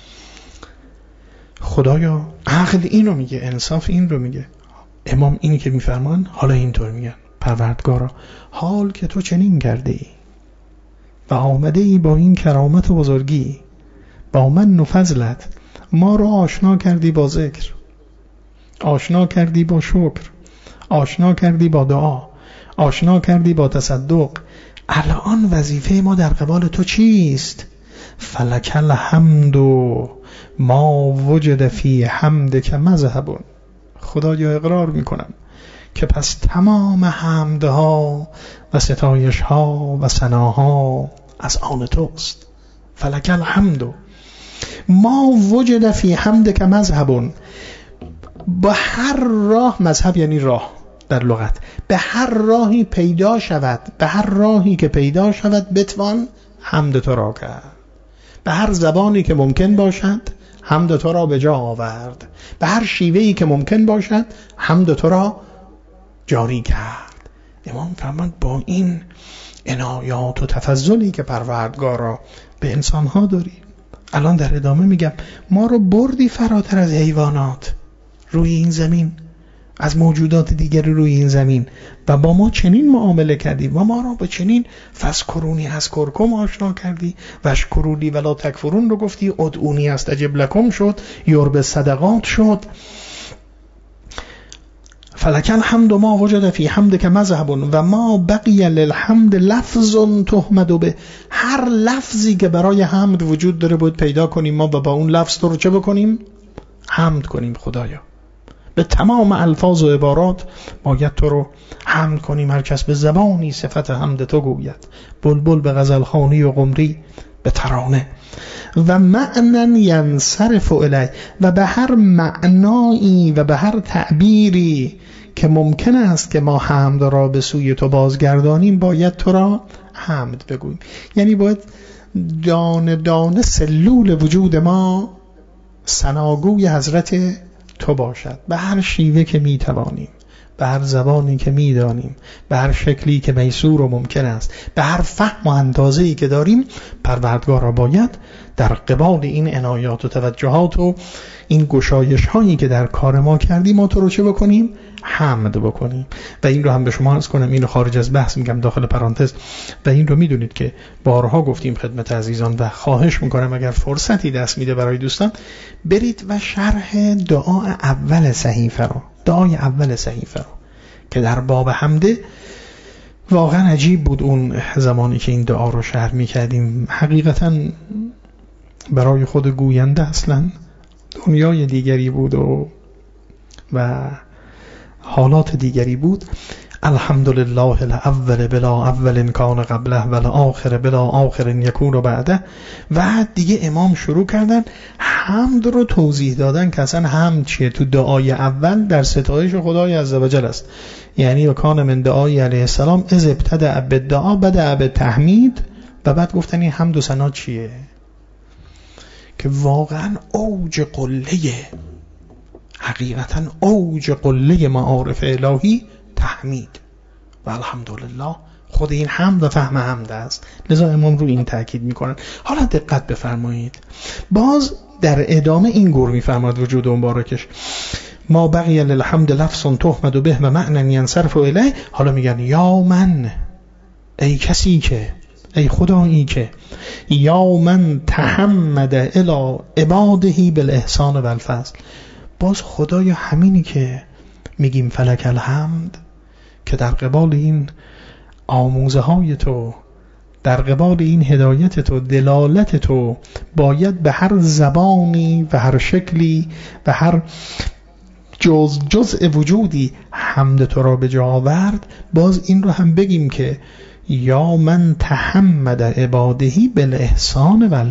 خدایا عقل این رو میگه، انصاف این رو میگه. امام اینی که می فرمان حالا اینطور میگن پروردگارا حال که تو چنین کرده ای و آمده ای با این کرامت و بزرگی با من و فضلت ما را آشنا کردی با ذکر، آشنا کردی با شکر، آشنا کردی با دعا، آشنا کردی با تصدق. الان وظیفه ما در قبال تو چیست؟ فلک الحمد ما وجد فی حمدک مذهب. خدایا اقرار میکنم که پس تمام حمدها و ستایشها و ثناها از آن توست. فلک الحمد ما وجد فی حمدک مذهب. با هر راه، مذهب یعنی راه در لغت، به هر راهی پیدا شود، به هر راهی که پیدا شود بتوان حمد تو را کرد، به هر زبانی که ممکن باشد حمد تو را به جا آورد، به هر شیوهی که ممکن باشد حمد تو را جاری کرد. امام فرمان با این عنایات و تفضلی که پروردگارا به انسانها داری، الان در ادامه میگم ما رو بردی فراتر از حیوانات روی این زمین، از موجودات دیگر روی این زمین، و با ما چنین معامله کردی و ما را به چنین فذکرونی اذکرکم آشنا کردی و اشکرونی ولا تکفرون رو گفتی، ادعونی استجب لکم شد، یرب صدقات شد. فلک الحمد ما وجد فی حمدک مذهب و ما بقی للحمد لفظ تحمد به. هر لفظی که برای حمد وجود داره باید پیدا کنیم ما و با اون لفظ تو رو چه بکنیم؟ حمد کنیم. خدایا به تمام الفاظ و عبارات باید تو رو حمد کنیم. هر کس به زبانی صفت حمد تو گوید، بلبل به غزلخوانی و قمری به ترانه. و معنن ینصرف الیه، و به هر معنایی و به هر تعبیری که ممکن است که ما حمد را به سوی تو بازگردانیم باید تو را حمد بگوییم. یعنی باید دانه دانه سلول وجود ما ثناگوی حضرت تو باشد، به هر شیوه که میتوانیم، به هر زبانی که میدانیم، به هر شکلی که میسور و ممکن است، به هر فهم و اندازه‌ای که داریم، پروردگار را باید در قبال این عنایات و توجهات و این گشایش هایی که در کار ما کردیم ما تو رو چه بکنیم؟ حمد بکنیم. و این رو هم به شما عرض کنم، این رو خارج از بحث میگم، داخل پرانتز، و این رو میدونید که بارها گفتیم خدمت عزیزان و خواهش میکنم اگر فرصتی دست میده برای دوستان برید و شرح دعای اول صحیفه رو که در باب حمده واقعا عجیب بود اون زمانی که این دعا رو شرح میکردیم. حقیقتا برای خود گوینده اصلا دنیای دیگری بود و حالات دیگری بود. الحمدلله الاول بلا اول کان قبله و الاخر بلا آخر یکون بعده. و دیگه امام شروع کردن حمد رو توضیح دادن که اصلا حمد چیه. تو دعای اول در ستایش خدای عزوجل است، یعنی و کان من دعای علیه السلام از ابتدأ بالدعا بدأ بالتحمید، و بعد گفتن این حمد و ثنا چیه که واقعا اوج قله، حقیقتا اوج قله معارف الهی تحمید و الحمدلله. خود این حمد و فهم حمد است، لذا امام رو این تاکید میکنن. حالا دقت بفرمایید، باز در ادامه این گور میفرماد وجود مبارکش ما بقی للحمد لفظ تحمد به و معنی ینصرف الیه. حالا میگن یا من، ای کسی که، ای خدایی که، یا من تحمد الی عباده بالاحسان و الفضل. باز خدایا همینی که میگیم فلک الحمد، که در قبال این آموزه های تو، در قبال این هدایت تو، دلالت تو، باید به هر زبانی و هر شکلی و هر جزء وجودی حمد تو را به جا آورد. باز این رو هم بگیم که یا من تحمد عبادهی بالاحسان و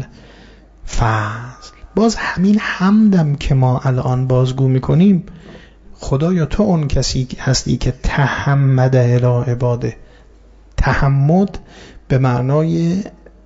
الفضل. باز همین حمدم که ما الان بازگو میکنیم، خدایا تو اون کسی هستی که تحمد الی عباده. تحمد به معنای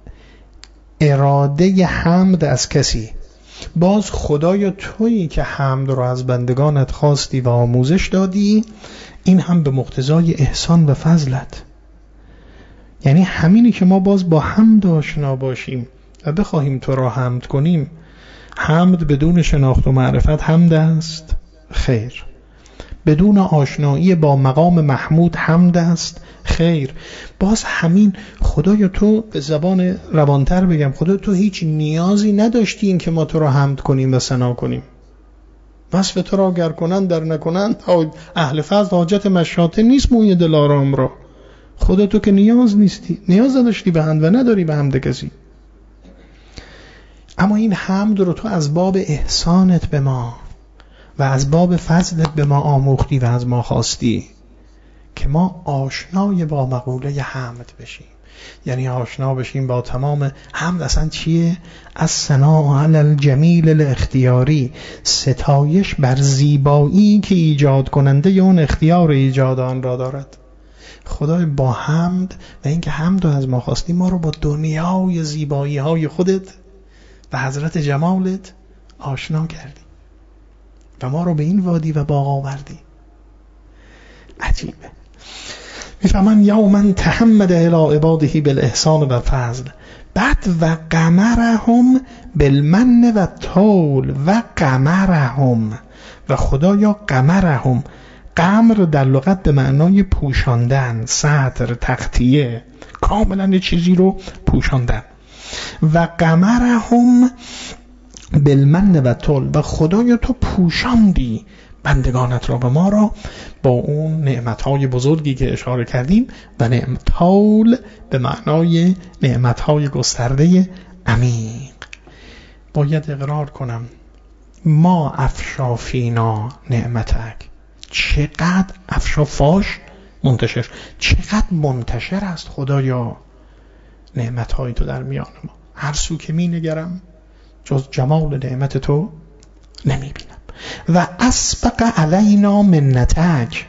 اراده حمد از کسی. باز خدایا تویی که حمد رو از بندگانت خواستی و آموزش دادی، این هم به مقتضای احسان و فضلت. یعنی همینی که ما باز با حمد آشنا باشیم و بخواهیم تو را حمد کنیم. حمد بدون شناخت و معرفت حمد است؟ خیر. بدون آشنایی با مقام محمود حمد است؟ خیر. باز همین خدایا تو، به زبان روانتر بگم، خدا تو هیچ نیازی نداشتی این که ما تو را حمد کنیم و ثنا کنیم. وصف تو را گر کنند در نکنند اهل فضل حاجت مشاطه نیست موی دلارام را. خدا تو که نیاز نیستی، نیاز نداشتی به حمد و نداری به حمد کسی. اما این حمد رو تو از باب احسانت به ما و از باب فضلت به ما آموختی و از ما خواستی که ما آشنای با مقوله حمد بشیم. یعنی آشنا بشیم با تمام حمد اصلا چیه؟ از ثنا علی الجمیل الاختیاری، ستایش بر زیبایی که ایجاد کننده اون اختیار ایجاد آن را دارد. خدای با حمد و اینکه حمد رو از ما خواستی، ما رو با دنیای زیبایی های خودت و حضرت جمالت آشنا کردی و ما رو به این وادی و باغ آوردی. عجیبه. میفهمن یا من تحمد الی عباده بالاحسان و فضل. بعد و قمرهم بالمن و طول و قمرهم، و خدایا قمرهم، قمر در لغت به معنای پوشاندن، ستر، تغطیه، کاملا یه چیزی رو پوشاندن. و قمرهم بالمن و طول، و خدایا تو پوشاندی بندگانت را و ما را با اون نعمتهای بزرگی که اشاره کردیم. و طول به معنای نعمتهای گسترده عمیق. باید اقرار کنم ما افشا فینا نعمتک، چقدر افشا فاش منتشر، چقدر منتشر است خدایا نعمتهای تو در میان ما. هر سو که می نگرم جز جمال نعمت تو نمیبینم. و اسبق علینا منتک،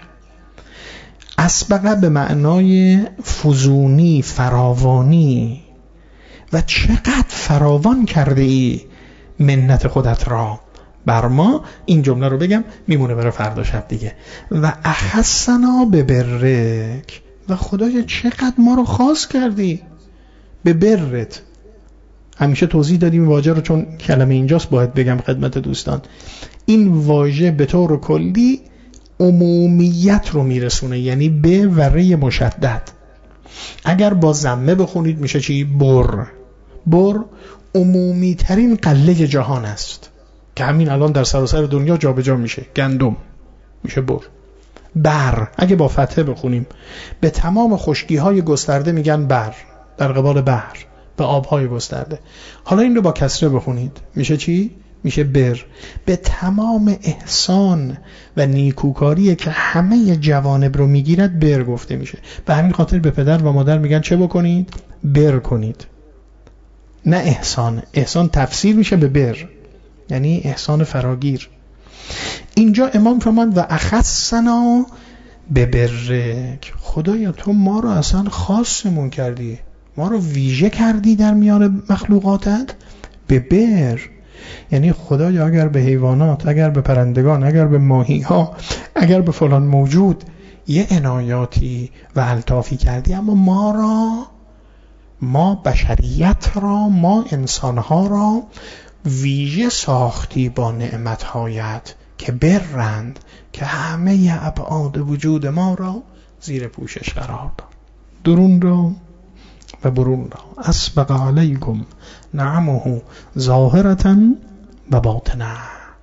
اسبق به معنای فزونی، فراوانی. و چقدر فراوان کرده ای منت خودت را بر ما. این جمله رو بگم میمونه برای فردا شب دیگه. و اخصنا به برک، و خدایا چقدر ما رو خاص کردی به برت. همیشه توضیح دادیم واژه رو، چون کلمه اینجاست باید بگم خدمت دوستان. این واژه به طور کلی عمومیت رو میرسونه، یعنی به و ری مشدد. اگر با ضمه بخونید میشه چی؟ بر. بر عمومی ترین قله جهان است که همین الان در سراسر دنیا جابجا میشه. گندم میشه بر. بر اگه با فتحه بخونیم به تمام خشکی های گسترده میگن بر، در قبال بحر، به آبهای گسترده. حالا این رو با کسره بخونید میشه چی؟ میشه بر. به تمام احسان و نیکوکاری که همه جوانب رو میگیرد بر گفته میشه. به همین خاطر به پدر و مادر میگن چه بکنید؟ بر کنید، نه احسان. احسان تفسیر میشه به بر، یعنی احسان فراگیر. اینجا امام فرمود و اخصنا به برک، خدایا تو ما رو اصلا خاصمون کردی، ما رو ویژه کردی در میان مخلوقاتت به بر. یعنی خدایا اگر به حیوانات، اگر به پرندگان، اگر به ماهی ها، اگر به فلان موجود یه عنایاتی و الطافی کردی، اما ما بشریت را، ما انسانها را ویژه ساختی با نعمتهایت که برند، که همه ابعاد وجود ما را زیر پوشش قرار داد، درون را و برون را. اسبق علیکم نعمه ظاهرة و باطنه.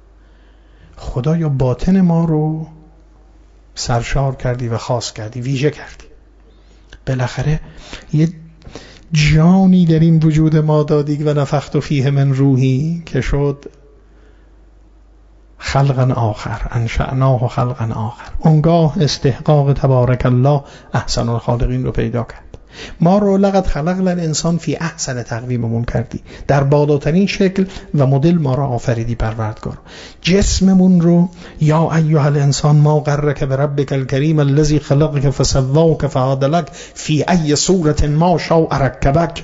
خدایا باطن ما رو سرشار کردی و خاص کردی، ویژه کردی. بالاخره یه جانی در این وجود ما دادی و نفخت فیه من روحی که شد خلقا آخر، انشأناه خلقا آخر. اونگاه استحقاق تبارک الله احسن الخالقین رو پیدا کرد. ما رو لقد خلقنا الانسان فی احسن تقویممون کردی، در بالاترین شکل و مدل ما رو آفریدی پروردگار. جسممون رو یا ایها الانسان ما غرک بربک الکریم الذی خلقک فسواک فعدلک فی ای صورت ما شاء رکبک.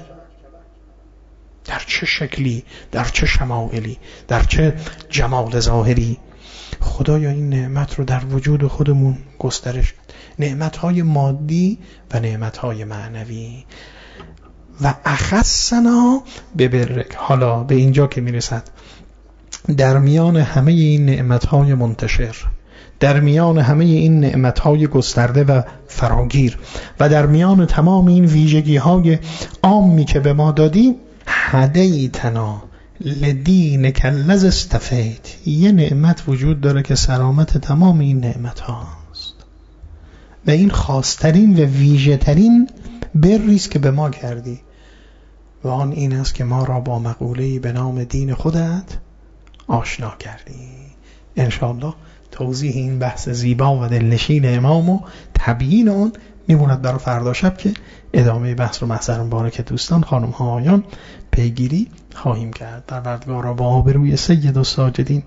در چه شکلی، در چه شمائلی، در چه جمال ظاهری. خدایا این نعمت رو در وجود خودمون گسترش بده، نعمتهای مادی و نعمتهای معنوی. و اخصنا به برک. حالا به اینجا که میرسد، در میان همه این نعمتهای منتشر، در میان همه این نعمتهای گسترده و فراگیر و در میان تمام این ویژگی‌های عامی که به ما دادی، هدیتنا لدینک الذی اصطفیت. یه نعمت وجود داره که سرامت تمام این نعمت هاست و این خاصترین و ویژه ترین بریست که به ما کردی، و آن این است که ما را با مقوله‌ای به نام دین خودت آشنا کردی. انشاءالله توضیح این بحث زیبا و دلنشین امام و تبیین اون میموند برای فردا شب که ادامه بحث رو محضر مبارک دوستان، خانم ها آیان پیگیری خواهیم کرد. پروردگارا با آبروی سید الساجدین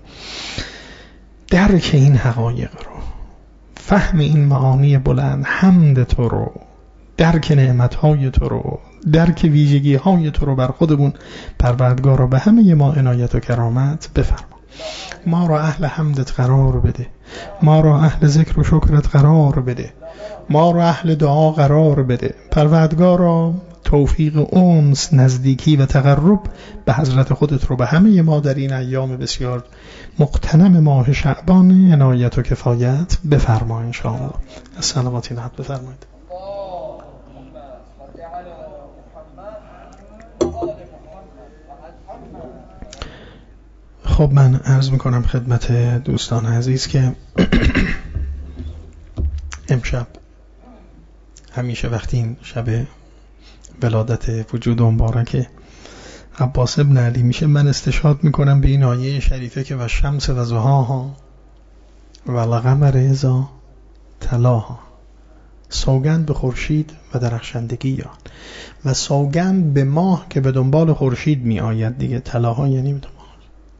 درک این حقایق رو، فهم این معانی بلند، حمد تو رو، درک نعمتهای تو رو، درک ویژگی‌های تو رو بر خودمون پروردگارا به همه ما عنایت و کرامت بفرما. ما را اهل حمدت قرار بده، ما را اهل ذکر و شکرت قرار بده، ما را اهل دعا قرار بده. پروردگارا توفیق انس، نزدیکی و تقرب به حضرت خودت رو به همه ما در این ایام بسیار مغتنم ماه شعبان عنایت و کفایت بفرما انشاءالله. صلواتی نهاد بفرمایید. خب من عرض میکنم خدمت دوستان عزیز که امشب همیشه وقتی این شب ولادت وجود مبارک عباس ابن علی میشه، من استشهاد میکنم به این آیه شریفه که و شمس و ضحاها و القمر اذا تلاها. سوگند به خورشید و درخشندگی آن، و سوگند به ماه که به دنبال خورشید می آید دیگه. تلاها یعنی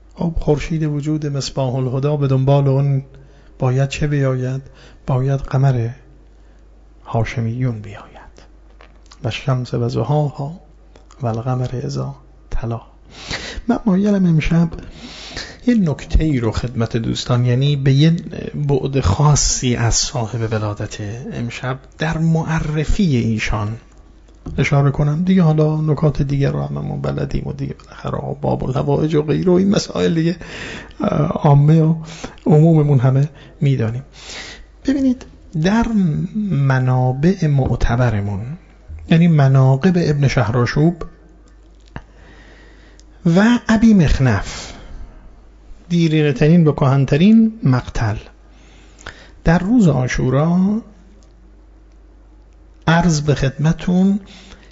خورشید وجود مصباح الهدی به دنبال اون باید چه بیاید؟ باید قمر هاشمیون بیاید. و شمس و ضحاها و القمر اذا تلا. من مایلم امشب یه نکته ای رو خدمت دوستان، یعنی به یه بعد خاصی از صاحب ولادت امشب در معرفی ایشان اشاره کنم. دیگه حالا نکات دیگه رو هممون بلدیم و دیگه بالاخره باب الحوائج و غیره و این مسائل دیگه عامه و عموممون همه میدانیم. ببینید در منابع معتبرمون، یعنی مناقب ابن شهرآشوب و ابی مخنف، دیرینه ترین و کهن‌ترین مقتل، در روز عاشورا عرض به خدمتون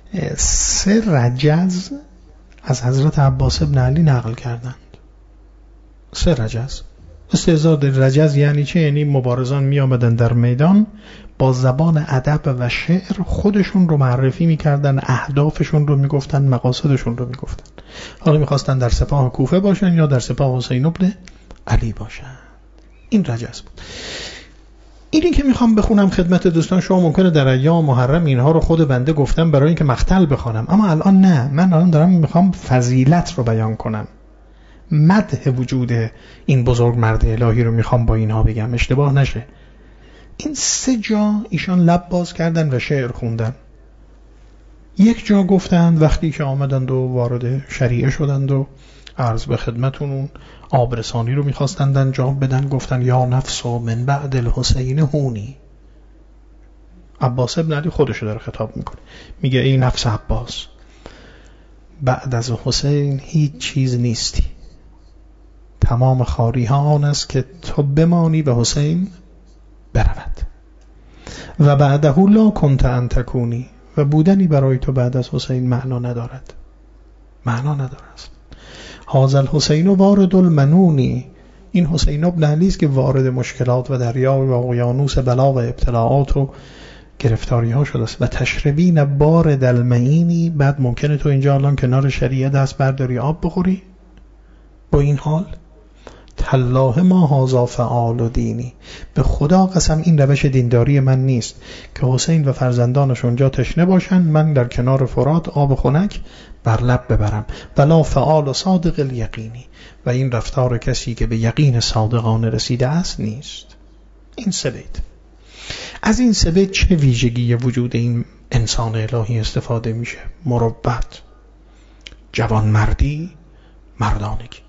3 رجز از حضرت عباس بن علی نقل کردند. 3 رجز. استعداد رجز یعنی چه؟ یعنی مبارزان می آمدن در میدان با زبان ادب و شعر خودشون رو معرفی میکردن، اهدافشون رو میگفتن، مقاصدشون رو میگفتن. حالا میخواستن در سپاه کوفه باشن یا در سپاه حسین بن علی باشن. این رجز بود. اینی که میخوام بخونم خدمت دوستان، شما ممکنه در ایام محرم اینها رو خود بنده گفتم برای اینکه مقتل بخوانم، اما الان نه، من الان دارم میخوام فضیلت رو بیان کنم، مدح وجود این بزرگ مرد الهی رو میخوام با اینها بگم، اشتباه نشه. این 3 جا ایشان لب باز کردن و شعر خوندن. یک جا گفتند وقتی که آمدند و وارد شریعه شدند و عرض به خدمتون اون آبرسانی رو میخواستند انجام بدن، گفتن یا نفس و من بعد الحسین هونی. عباس ابن علی خودشو داره خطاب میکنه، میگه ای نفس عباس، بعد از حسین هیچ چیز نیستی، تمام خاری ها آن است که تو بمانی به حسین برود و بعده لا کنت ان تکونی، و بودنی برای تو بعد از حسین معنا ندارد، معنا ندارد. هذا الحسین وارد المنونی، این حسین ابن علی است که وارد مشکلات و دریا و اقیانوس بلا و ابتلاعات و گرفتاری ها شده است. و تشربین بارد المعینی، بعد ممکنه تو اینجا الان کنار شریعه دست برداری آب بخوری با این حال. تالله ما هذا فعال و دینی، به خدا قسم این روش دینداری من نیست که حسین و فرزندانش اونجا تشنه باشن، من در کنار فرات آب خنک بر لب ببرم. ولا فعال و صادق الیقینی، و این رفتار کسی که به یقین صادقانه رسیده است نیست. این 3 بیت. از این 3 بیت چه ویژگی وجود این انسان الهی استفاده میشه؟ مروت، جوانمردی، مردانگی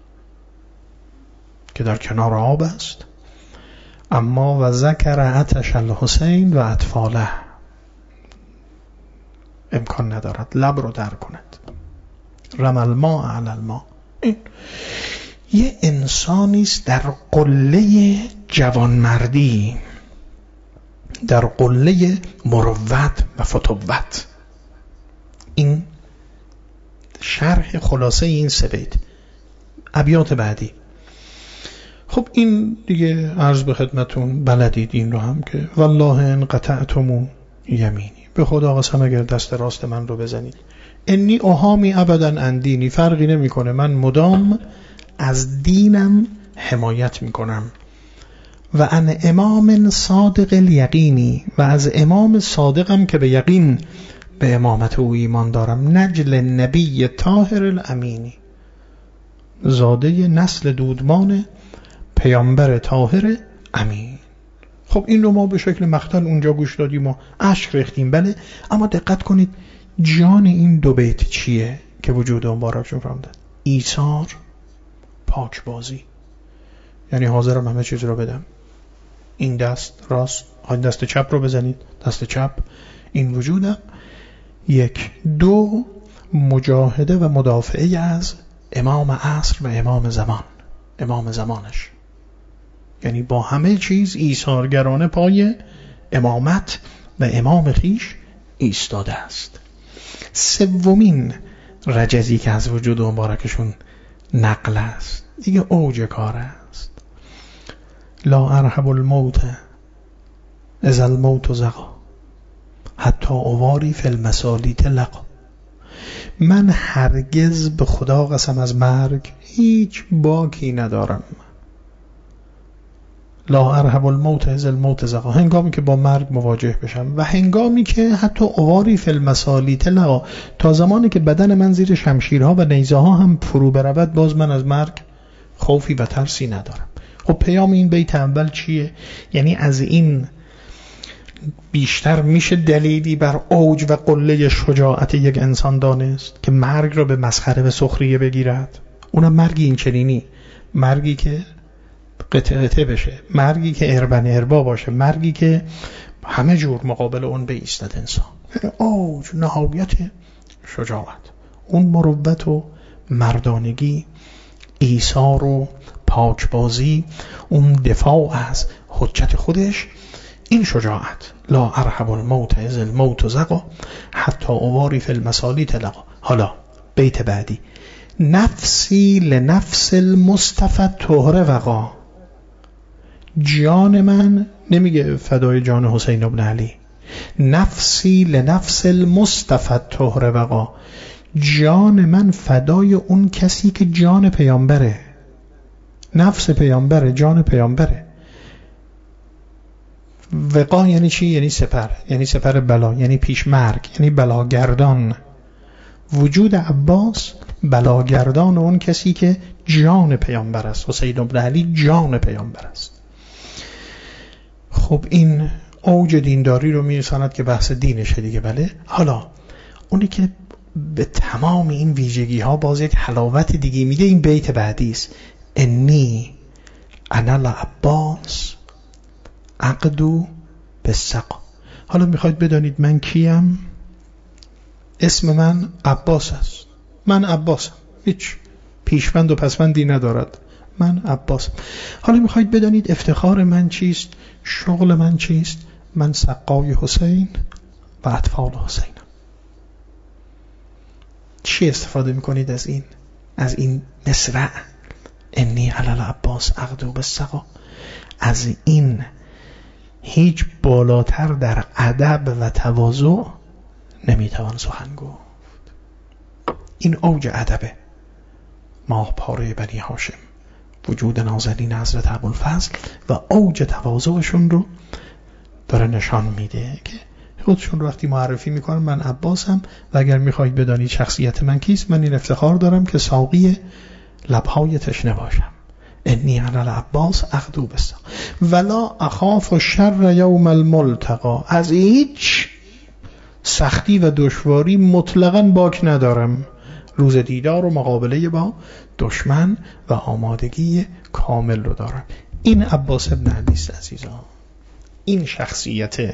که در کنار آب است. اما و ذکر عطش الحسین و اطفاله، امکان ندارد لب رو در کند. رمى الماء علی الماء، این یه انسانی است در قله جوانمردی، در قله مروت و فتوت. این شرح خلاصه این 3 بیت. ابیات بعدی، خب این دیگه عرض به خدمتون بلدید این رو هم که والله ان قطعتم یمینی، به خدا قسم اگر دست راست من رو بزنید، انی احامی ابدا عن دینی، فرقی نمیکنه من مدام از دینم حمایت میکنم. و عن امام صادق الیقینی، و از امام صادقم که به یقین به امامت او ایمان دارم. نجل نبی طاهر الامینی، زاده نسل دودمان پیامبر طاهر امین. خب این رو ما به شکل مقتل اونجا گوش دادیم و اشک ریختیم، بله، اما دقت کنید جان این 2 بیت چیه که وجود مبارکشون فرمودن؟ ایثار، پاکبازی، یعنی حاضرم همه چیز رو بدم. این دست راست، این دست چپ رو بزنید، دست چپ، این وجودم. 1 2 مجاهده و مدافعه از امام عصر و امام زمان، امام زمانش، یعنی با همه چیز ایثارگرانه پای امامت و امام خیش ایستاده است. 3مین رجزی که از وجود مبارکشون نقل است، دیگه اوج کار است. لا ارهب الموت اذا الموت زقا حتی اواری فی المسالیت لقا، من هرگز به خدا قسم از مرگ هیچ باکی ندارم. لا ارهب الموت اذ الموت زقا، هنگامی که با مرگ مواجه بشم و هنگامی که حتی اواری فی المسالیط لقا، تا زمانی که بدن من زیر شمشیرها و نیزه ها هم فرو برود، باز من از مرگ خوفی و ترسی ندارم. خب پیام این بیت اول چیه؟ یعنی از این بیشتر میشه دلیلی بر اوج و قله شجاعت یک انسان دانست که مرگ را به مسخره و سخریه بگیرد؟ اونم مرگی این چنینی، مرگی که قطعه قطعه بشه، مرگی که اربن اربا باشه، مرگی که همه جور مقابل اون بایستد انسان. اوج، نهایت شجاعت، اون مروت و مردانگی، ایثار و پاکبازی، اون دفاع از حجت خودش، این شجاعت. لا ارهب الموت اذ الموت زقا حتی اواری فی المسالیط لقا. حالا بیت بعدی، نفسی لنفس المصطفى طهر وقا. جان من، نمیگه فدای جان حسین ابن علی، نفسی لنفس المصطفى طهر وقا، جان من فدای اون کسی که جان پیامبره، نفس پیامبره، جان پیامبره. وقا یعنی چی؟ یعنی سپر، یعنی سپر بلا، یعنی پیش مرگ، یعنی بلاگردان. وجود عباس بلاگردان اون کسی که جان پیامبر است. حسین ابن علی جان پیامبر است. خب این اوج دینداری رو میرساند که بحث دینشه دیگه. بله، حالا اونی که به تمام این ویژگی ها باز یک حلاوت دیگه میده، این بیت بعدی است، انی انا العباس عقدو بالسقا. حالا میخواید بدانید من کیم؟ اسم من عباس است، من عباسم، هیچ پیشوند و پسوندی ندارد، من عباسم. حالا میخواید بدانید افتخار من چیست؟ شغل من چیست؟ من سقای حسین و اطفال حسین. چی استفاده میکنید از این مصرع انی علی العباس عقدو بالسقا؟ از این هیچ بالاتر در ادب و تواضع نمیتوان سخن گفت. این اوج ادبه. ماه پاره بنی هاشم، وجود نازنین حضرت ابوالفضل و اوج تواضعشون رو داره نشان میده که خودشون رو وقتی معرفی میکنن من عباسم و اگر میخواید بدانید شخصیت من کیست، من این افتخار دارم که ساقی لبهای تشنه باشم. انی علی العباس عقدو بالسقا ولا اخاف الشر یوم الملتقا. از هیچ سختی و دشواری مطلقاً باک ندارم. روز دیدار و مقابله با دشمن و آمادگی کامل رو دارم. این عباس ابن علی است عزیزان. این شخصیته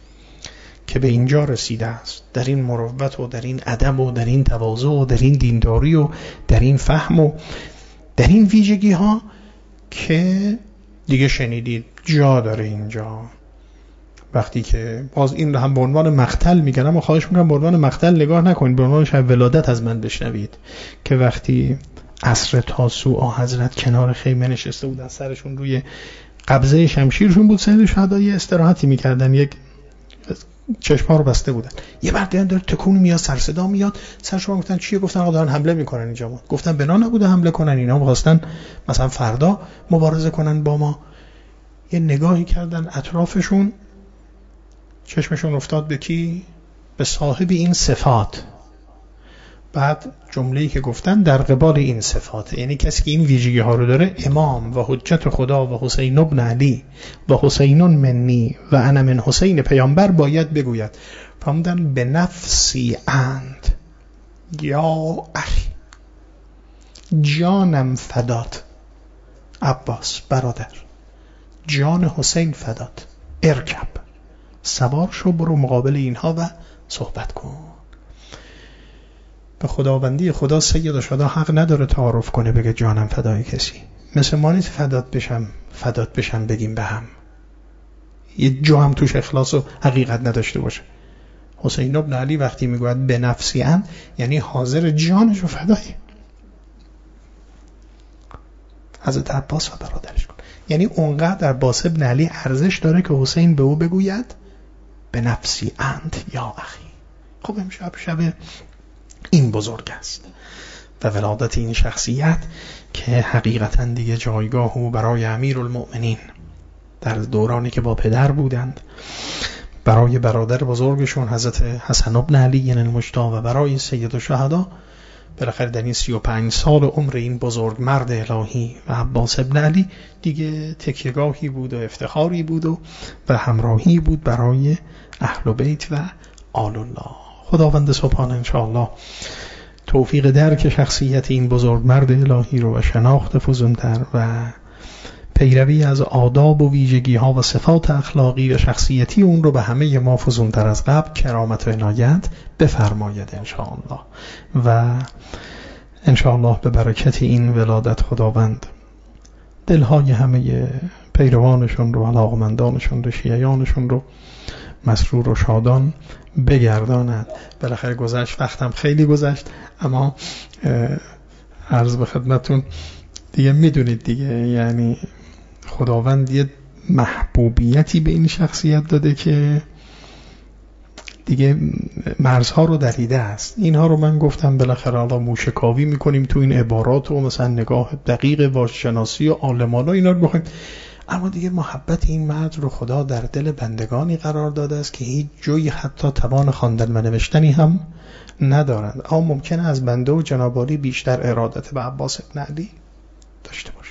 که به اینجا رسیده است، در این مروت و در این ادب و در این تواضع و در این دینداری و در این فهم و در این ویژگی ها که دیگه شنیدید جا داره اینجا. وقتی که باز این رو هم به عنوان مقتل میگن، اما خواهش میکنم به عنوان مقتل نگاه نکنید، به عنوان شب ولادت از من بشنوید که وقتی عصر تاسوعا حضرت کنار خیمه نشسته بودن، سرشون روی قبضه شمشیرشون بود، سید شهدا یه استراحتی میکردن، یک چشم‌ها رو بسته بودن، یه بردیان داره تکون میاد، سر صدا میاد، سرشون گفتن چیه؟ گفتن آقا دارن حمله میکنن اینجا. گفتن بنا نبوده حمله کنن، اینا می‌خواستن مثلا فردا مبارزه کنن با ما. یه نگاهی کردن اطرافشون، چشمشون افتاد به کی؟ به صاحب این صفات. بعد جمله‌ای که گفتن در قبال این صفات، یعنی کسی که این ویژگی ها رو داره، امام و حجت خدا و حسین ابن علی و حسینون منی و انا من حسین پیامبر باید بگوید فرمودن به نفسی اند یا اخی، جانم فدات عباس برادر، جان حسین فدات، ارکب، سوار شو، برو مقابل اینها و صحبت کن. به خداوندی خدا سید و شدا حق نداره تعارف کنه بگه جانم فدای کسی. مثل ما نیست فدات بشم بگیم به هم، یه جا هم توش اخلاص و حقیقت نداشته باشه. حسین ابن علی وقتی میگوید به نفسی اند، یعنی حاضر جانشو فدای حضرت عباس و برادرش کن. یعنی اونقدر عباس ابن علی ارزش داره که حسین به او بگوید به نفسی اند یا اخی. خب امشب شب این بزرگ است و ولادت این شخصیت که حقیقتاً دیگه جایگاه او برای امیرالمؤمنین در دورانی که با پدر بودند، برای برادر بزرگشون حضرت حسن بن علی المجتبی و برای سید الشهدا، بالاخره در این 35 سال عمر این بزرگ مرد الهی و عباس ابن علی دیگه تکیه‌گاهی بود و افتخاری بود و همراهی بود برای اهل بیت و آل الله. خداوند سبحانه انشاءالله توفیق درک شخصیت این بزرگ مرد الهی رو و شناخت فزونتر و پیروی از آداب و ویژگی ها و صفات اخلاقی و شخصیتی اون رو به همه ما فزونتر از قبل کرامت و عنایت بفرماید انشاءالله. و انشاءالله به برکت این ولادت خداوند دلهای همه پیروانشون رو، علاقمندانشون رو، شیعیانشون رو مسرور و شادان بگرداند. بالاخره گذشت، وقتم خیلی گذشت، اما عرض به خدمتون دیگه میدونید دیگه، یعنی خداوند یه محبوبیتی به این شخصیت داده که دیگه مرزها رو دریده است. اینها رو من گفتم بالاخره حالا موشکاوی میکنیم تو این عبارات و مثلا نگاه دقیق واژه‌شناسی و عالمانه اینا رو بخوایم، اما دیگه محبت این مرد رو خدا در دل بندگانی قرار داده است که هیچ جوی حتی توان خواندن و نوشتنی هم ندارند. اما ممکنه از بنده و جناب عالی بیشتر ارادت به عباس ابن علی داشته باشه.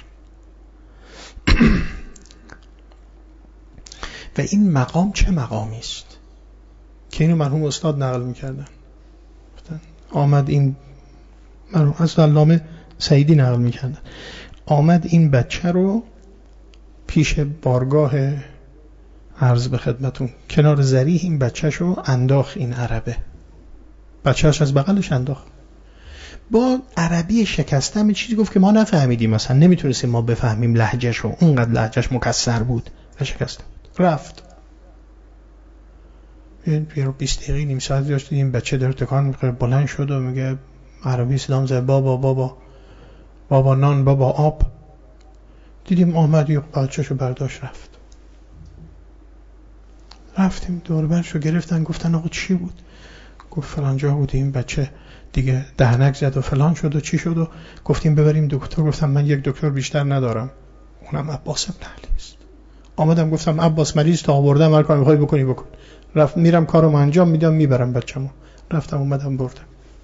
و این مقام چه مقامی است که اینو مرحوم استاد نقل میکردن. آمد این مرحوم از علامه سعیدی نقل میکردن، آمد این بچه رو پیش بارگاه عرض به خدمتون کنار ذریح این بچه‌شو انداخت، این عربه بچه‌ش از بغلش انداخت، با عربی شکسته همه چیزی گفت که ما نفهمیدیم، مثلا نمیتونستیم ما بفهمیم لهجهشو، اونقدر لهجهش مکسر بود و شکسته بود. رفت یه 20 دقیقه نیم ساعت داشت، این بچه داره تکان میخوره، بلند شد و میگه عربی سلام زد، بابا بابا بابا نان، بابا آب. دیدیم آمد یه بچه‌شو برداشت رفتیم دور برشو گرفتن، گفتن آقا چی بود؟ گفت فلان جا بود، این بچه دیگه دهنک زد و فلان شد و چی شد و گفتیم ببریم دکتر. گفتم من یک دکتر بیشتر ندارم، اونم عباس ابن علی است. آمدم گفتم عباس مریض تا آوردم، هر کاری می‌خوای بکنی بکن. رفت میرم کارم انجام میدم، میبرم بچه‌مو. رفتم اومدم بردم.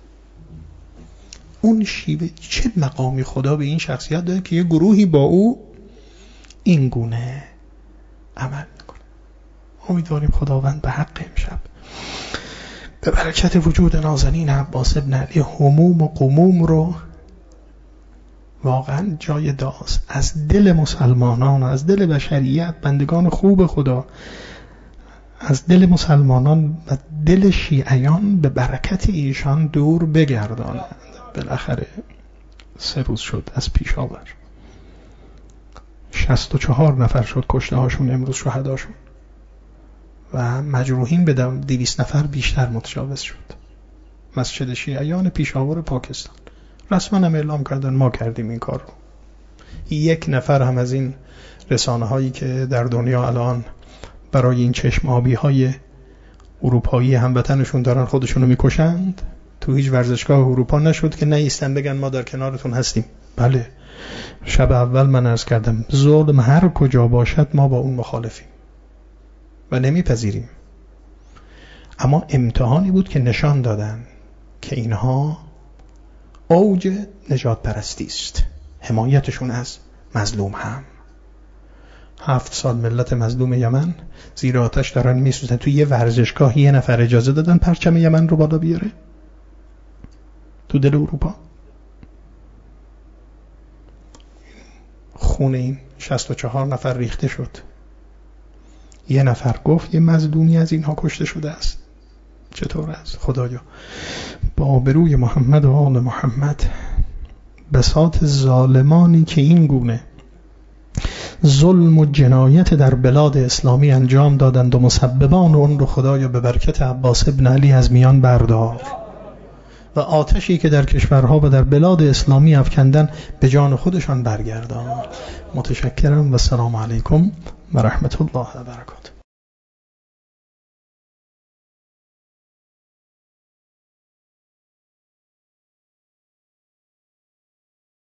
اون شیوه چه مقامی خدا به این شخصیت داده که یه گروهی با او این گونه عمل میکنه. امیدواریم خداوند به حق امشب به برکت وجود نازنین عباس ابن علی هموم و غموم رو واقعا جای داز از دل مسلمانان، از دل بشریت، بندگان خوب خدا، از دل مسلمانان و دل شیعیان به برکت ایشان دور بگردانند. بالاخره 3 روز شد از پیشاور، 64 نفر شد کشته هاشون امروز شهداشون و مجروحین به 200 نفر بیشتر متجاوز شد. مسجد شیعیان پیشاور پاکستان رسما هم اعلام کردن ما کردیم این کار رو. 1 نفر هم از این رسانه هایی که در دنیا الان برای این چشم آبی های اروپایی هموطنشون دارن خودشونو میکشند، تو هیچ ورزشگاه اروپا نشد که نیستن بگن ما در کنارتون هستیم. بله، شب اول من عرض کردم ظلم هر کجا باشد ما با اون مخالفیم و نمیپذیریم، اما امتحانی بود که نشان دادن که اینها اوج نجات پرستی است، حمایتشون از مظلوم هم. 7 سال ملت مظلوم یمن زیر آتش دارن میسوزن، تو یه ورزشگاه 1 نفر اجازه دادن پرچم یمن رو بالا بیاره تو دل اروپا. خون این 64 نفر ریخته شد. 1 نفر گفت یه مظلومی از اینها کشته شده است. چطور است؟ خدایا با آبروی محمد و آل محمد بساط ظالمانی که این گونه ظلم و جنایت در بلاد اسلامی انجام دادند و مسببان اون رو خدایا به برکت عباس ابن علی از میان بردار و آتشی که در کشورها و در بلاد اسلامی افکندن به جان خودشان برگردان. متشکرم و السلام علیکم و رحمت الله و برکاته.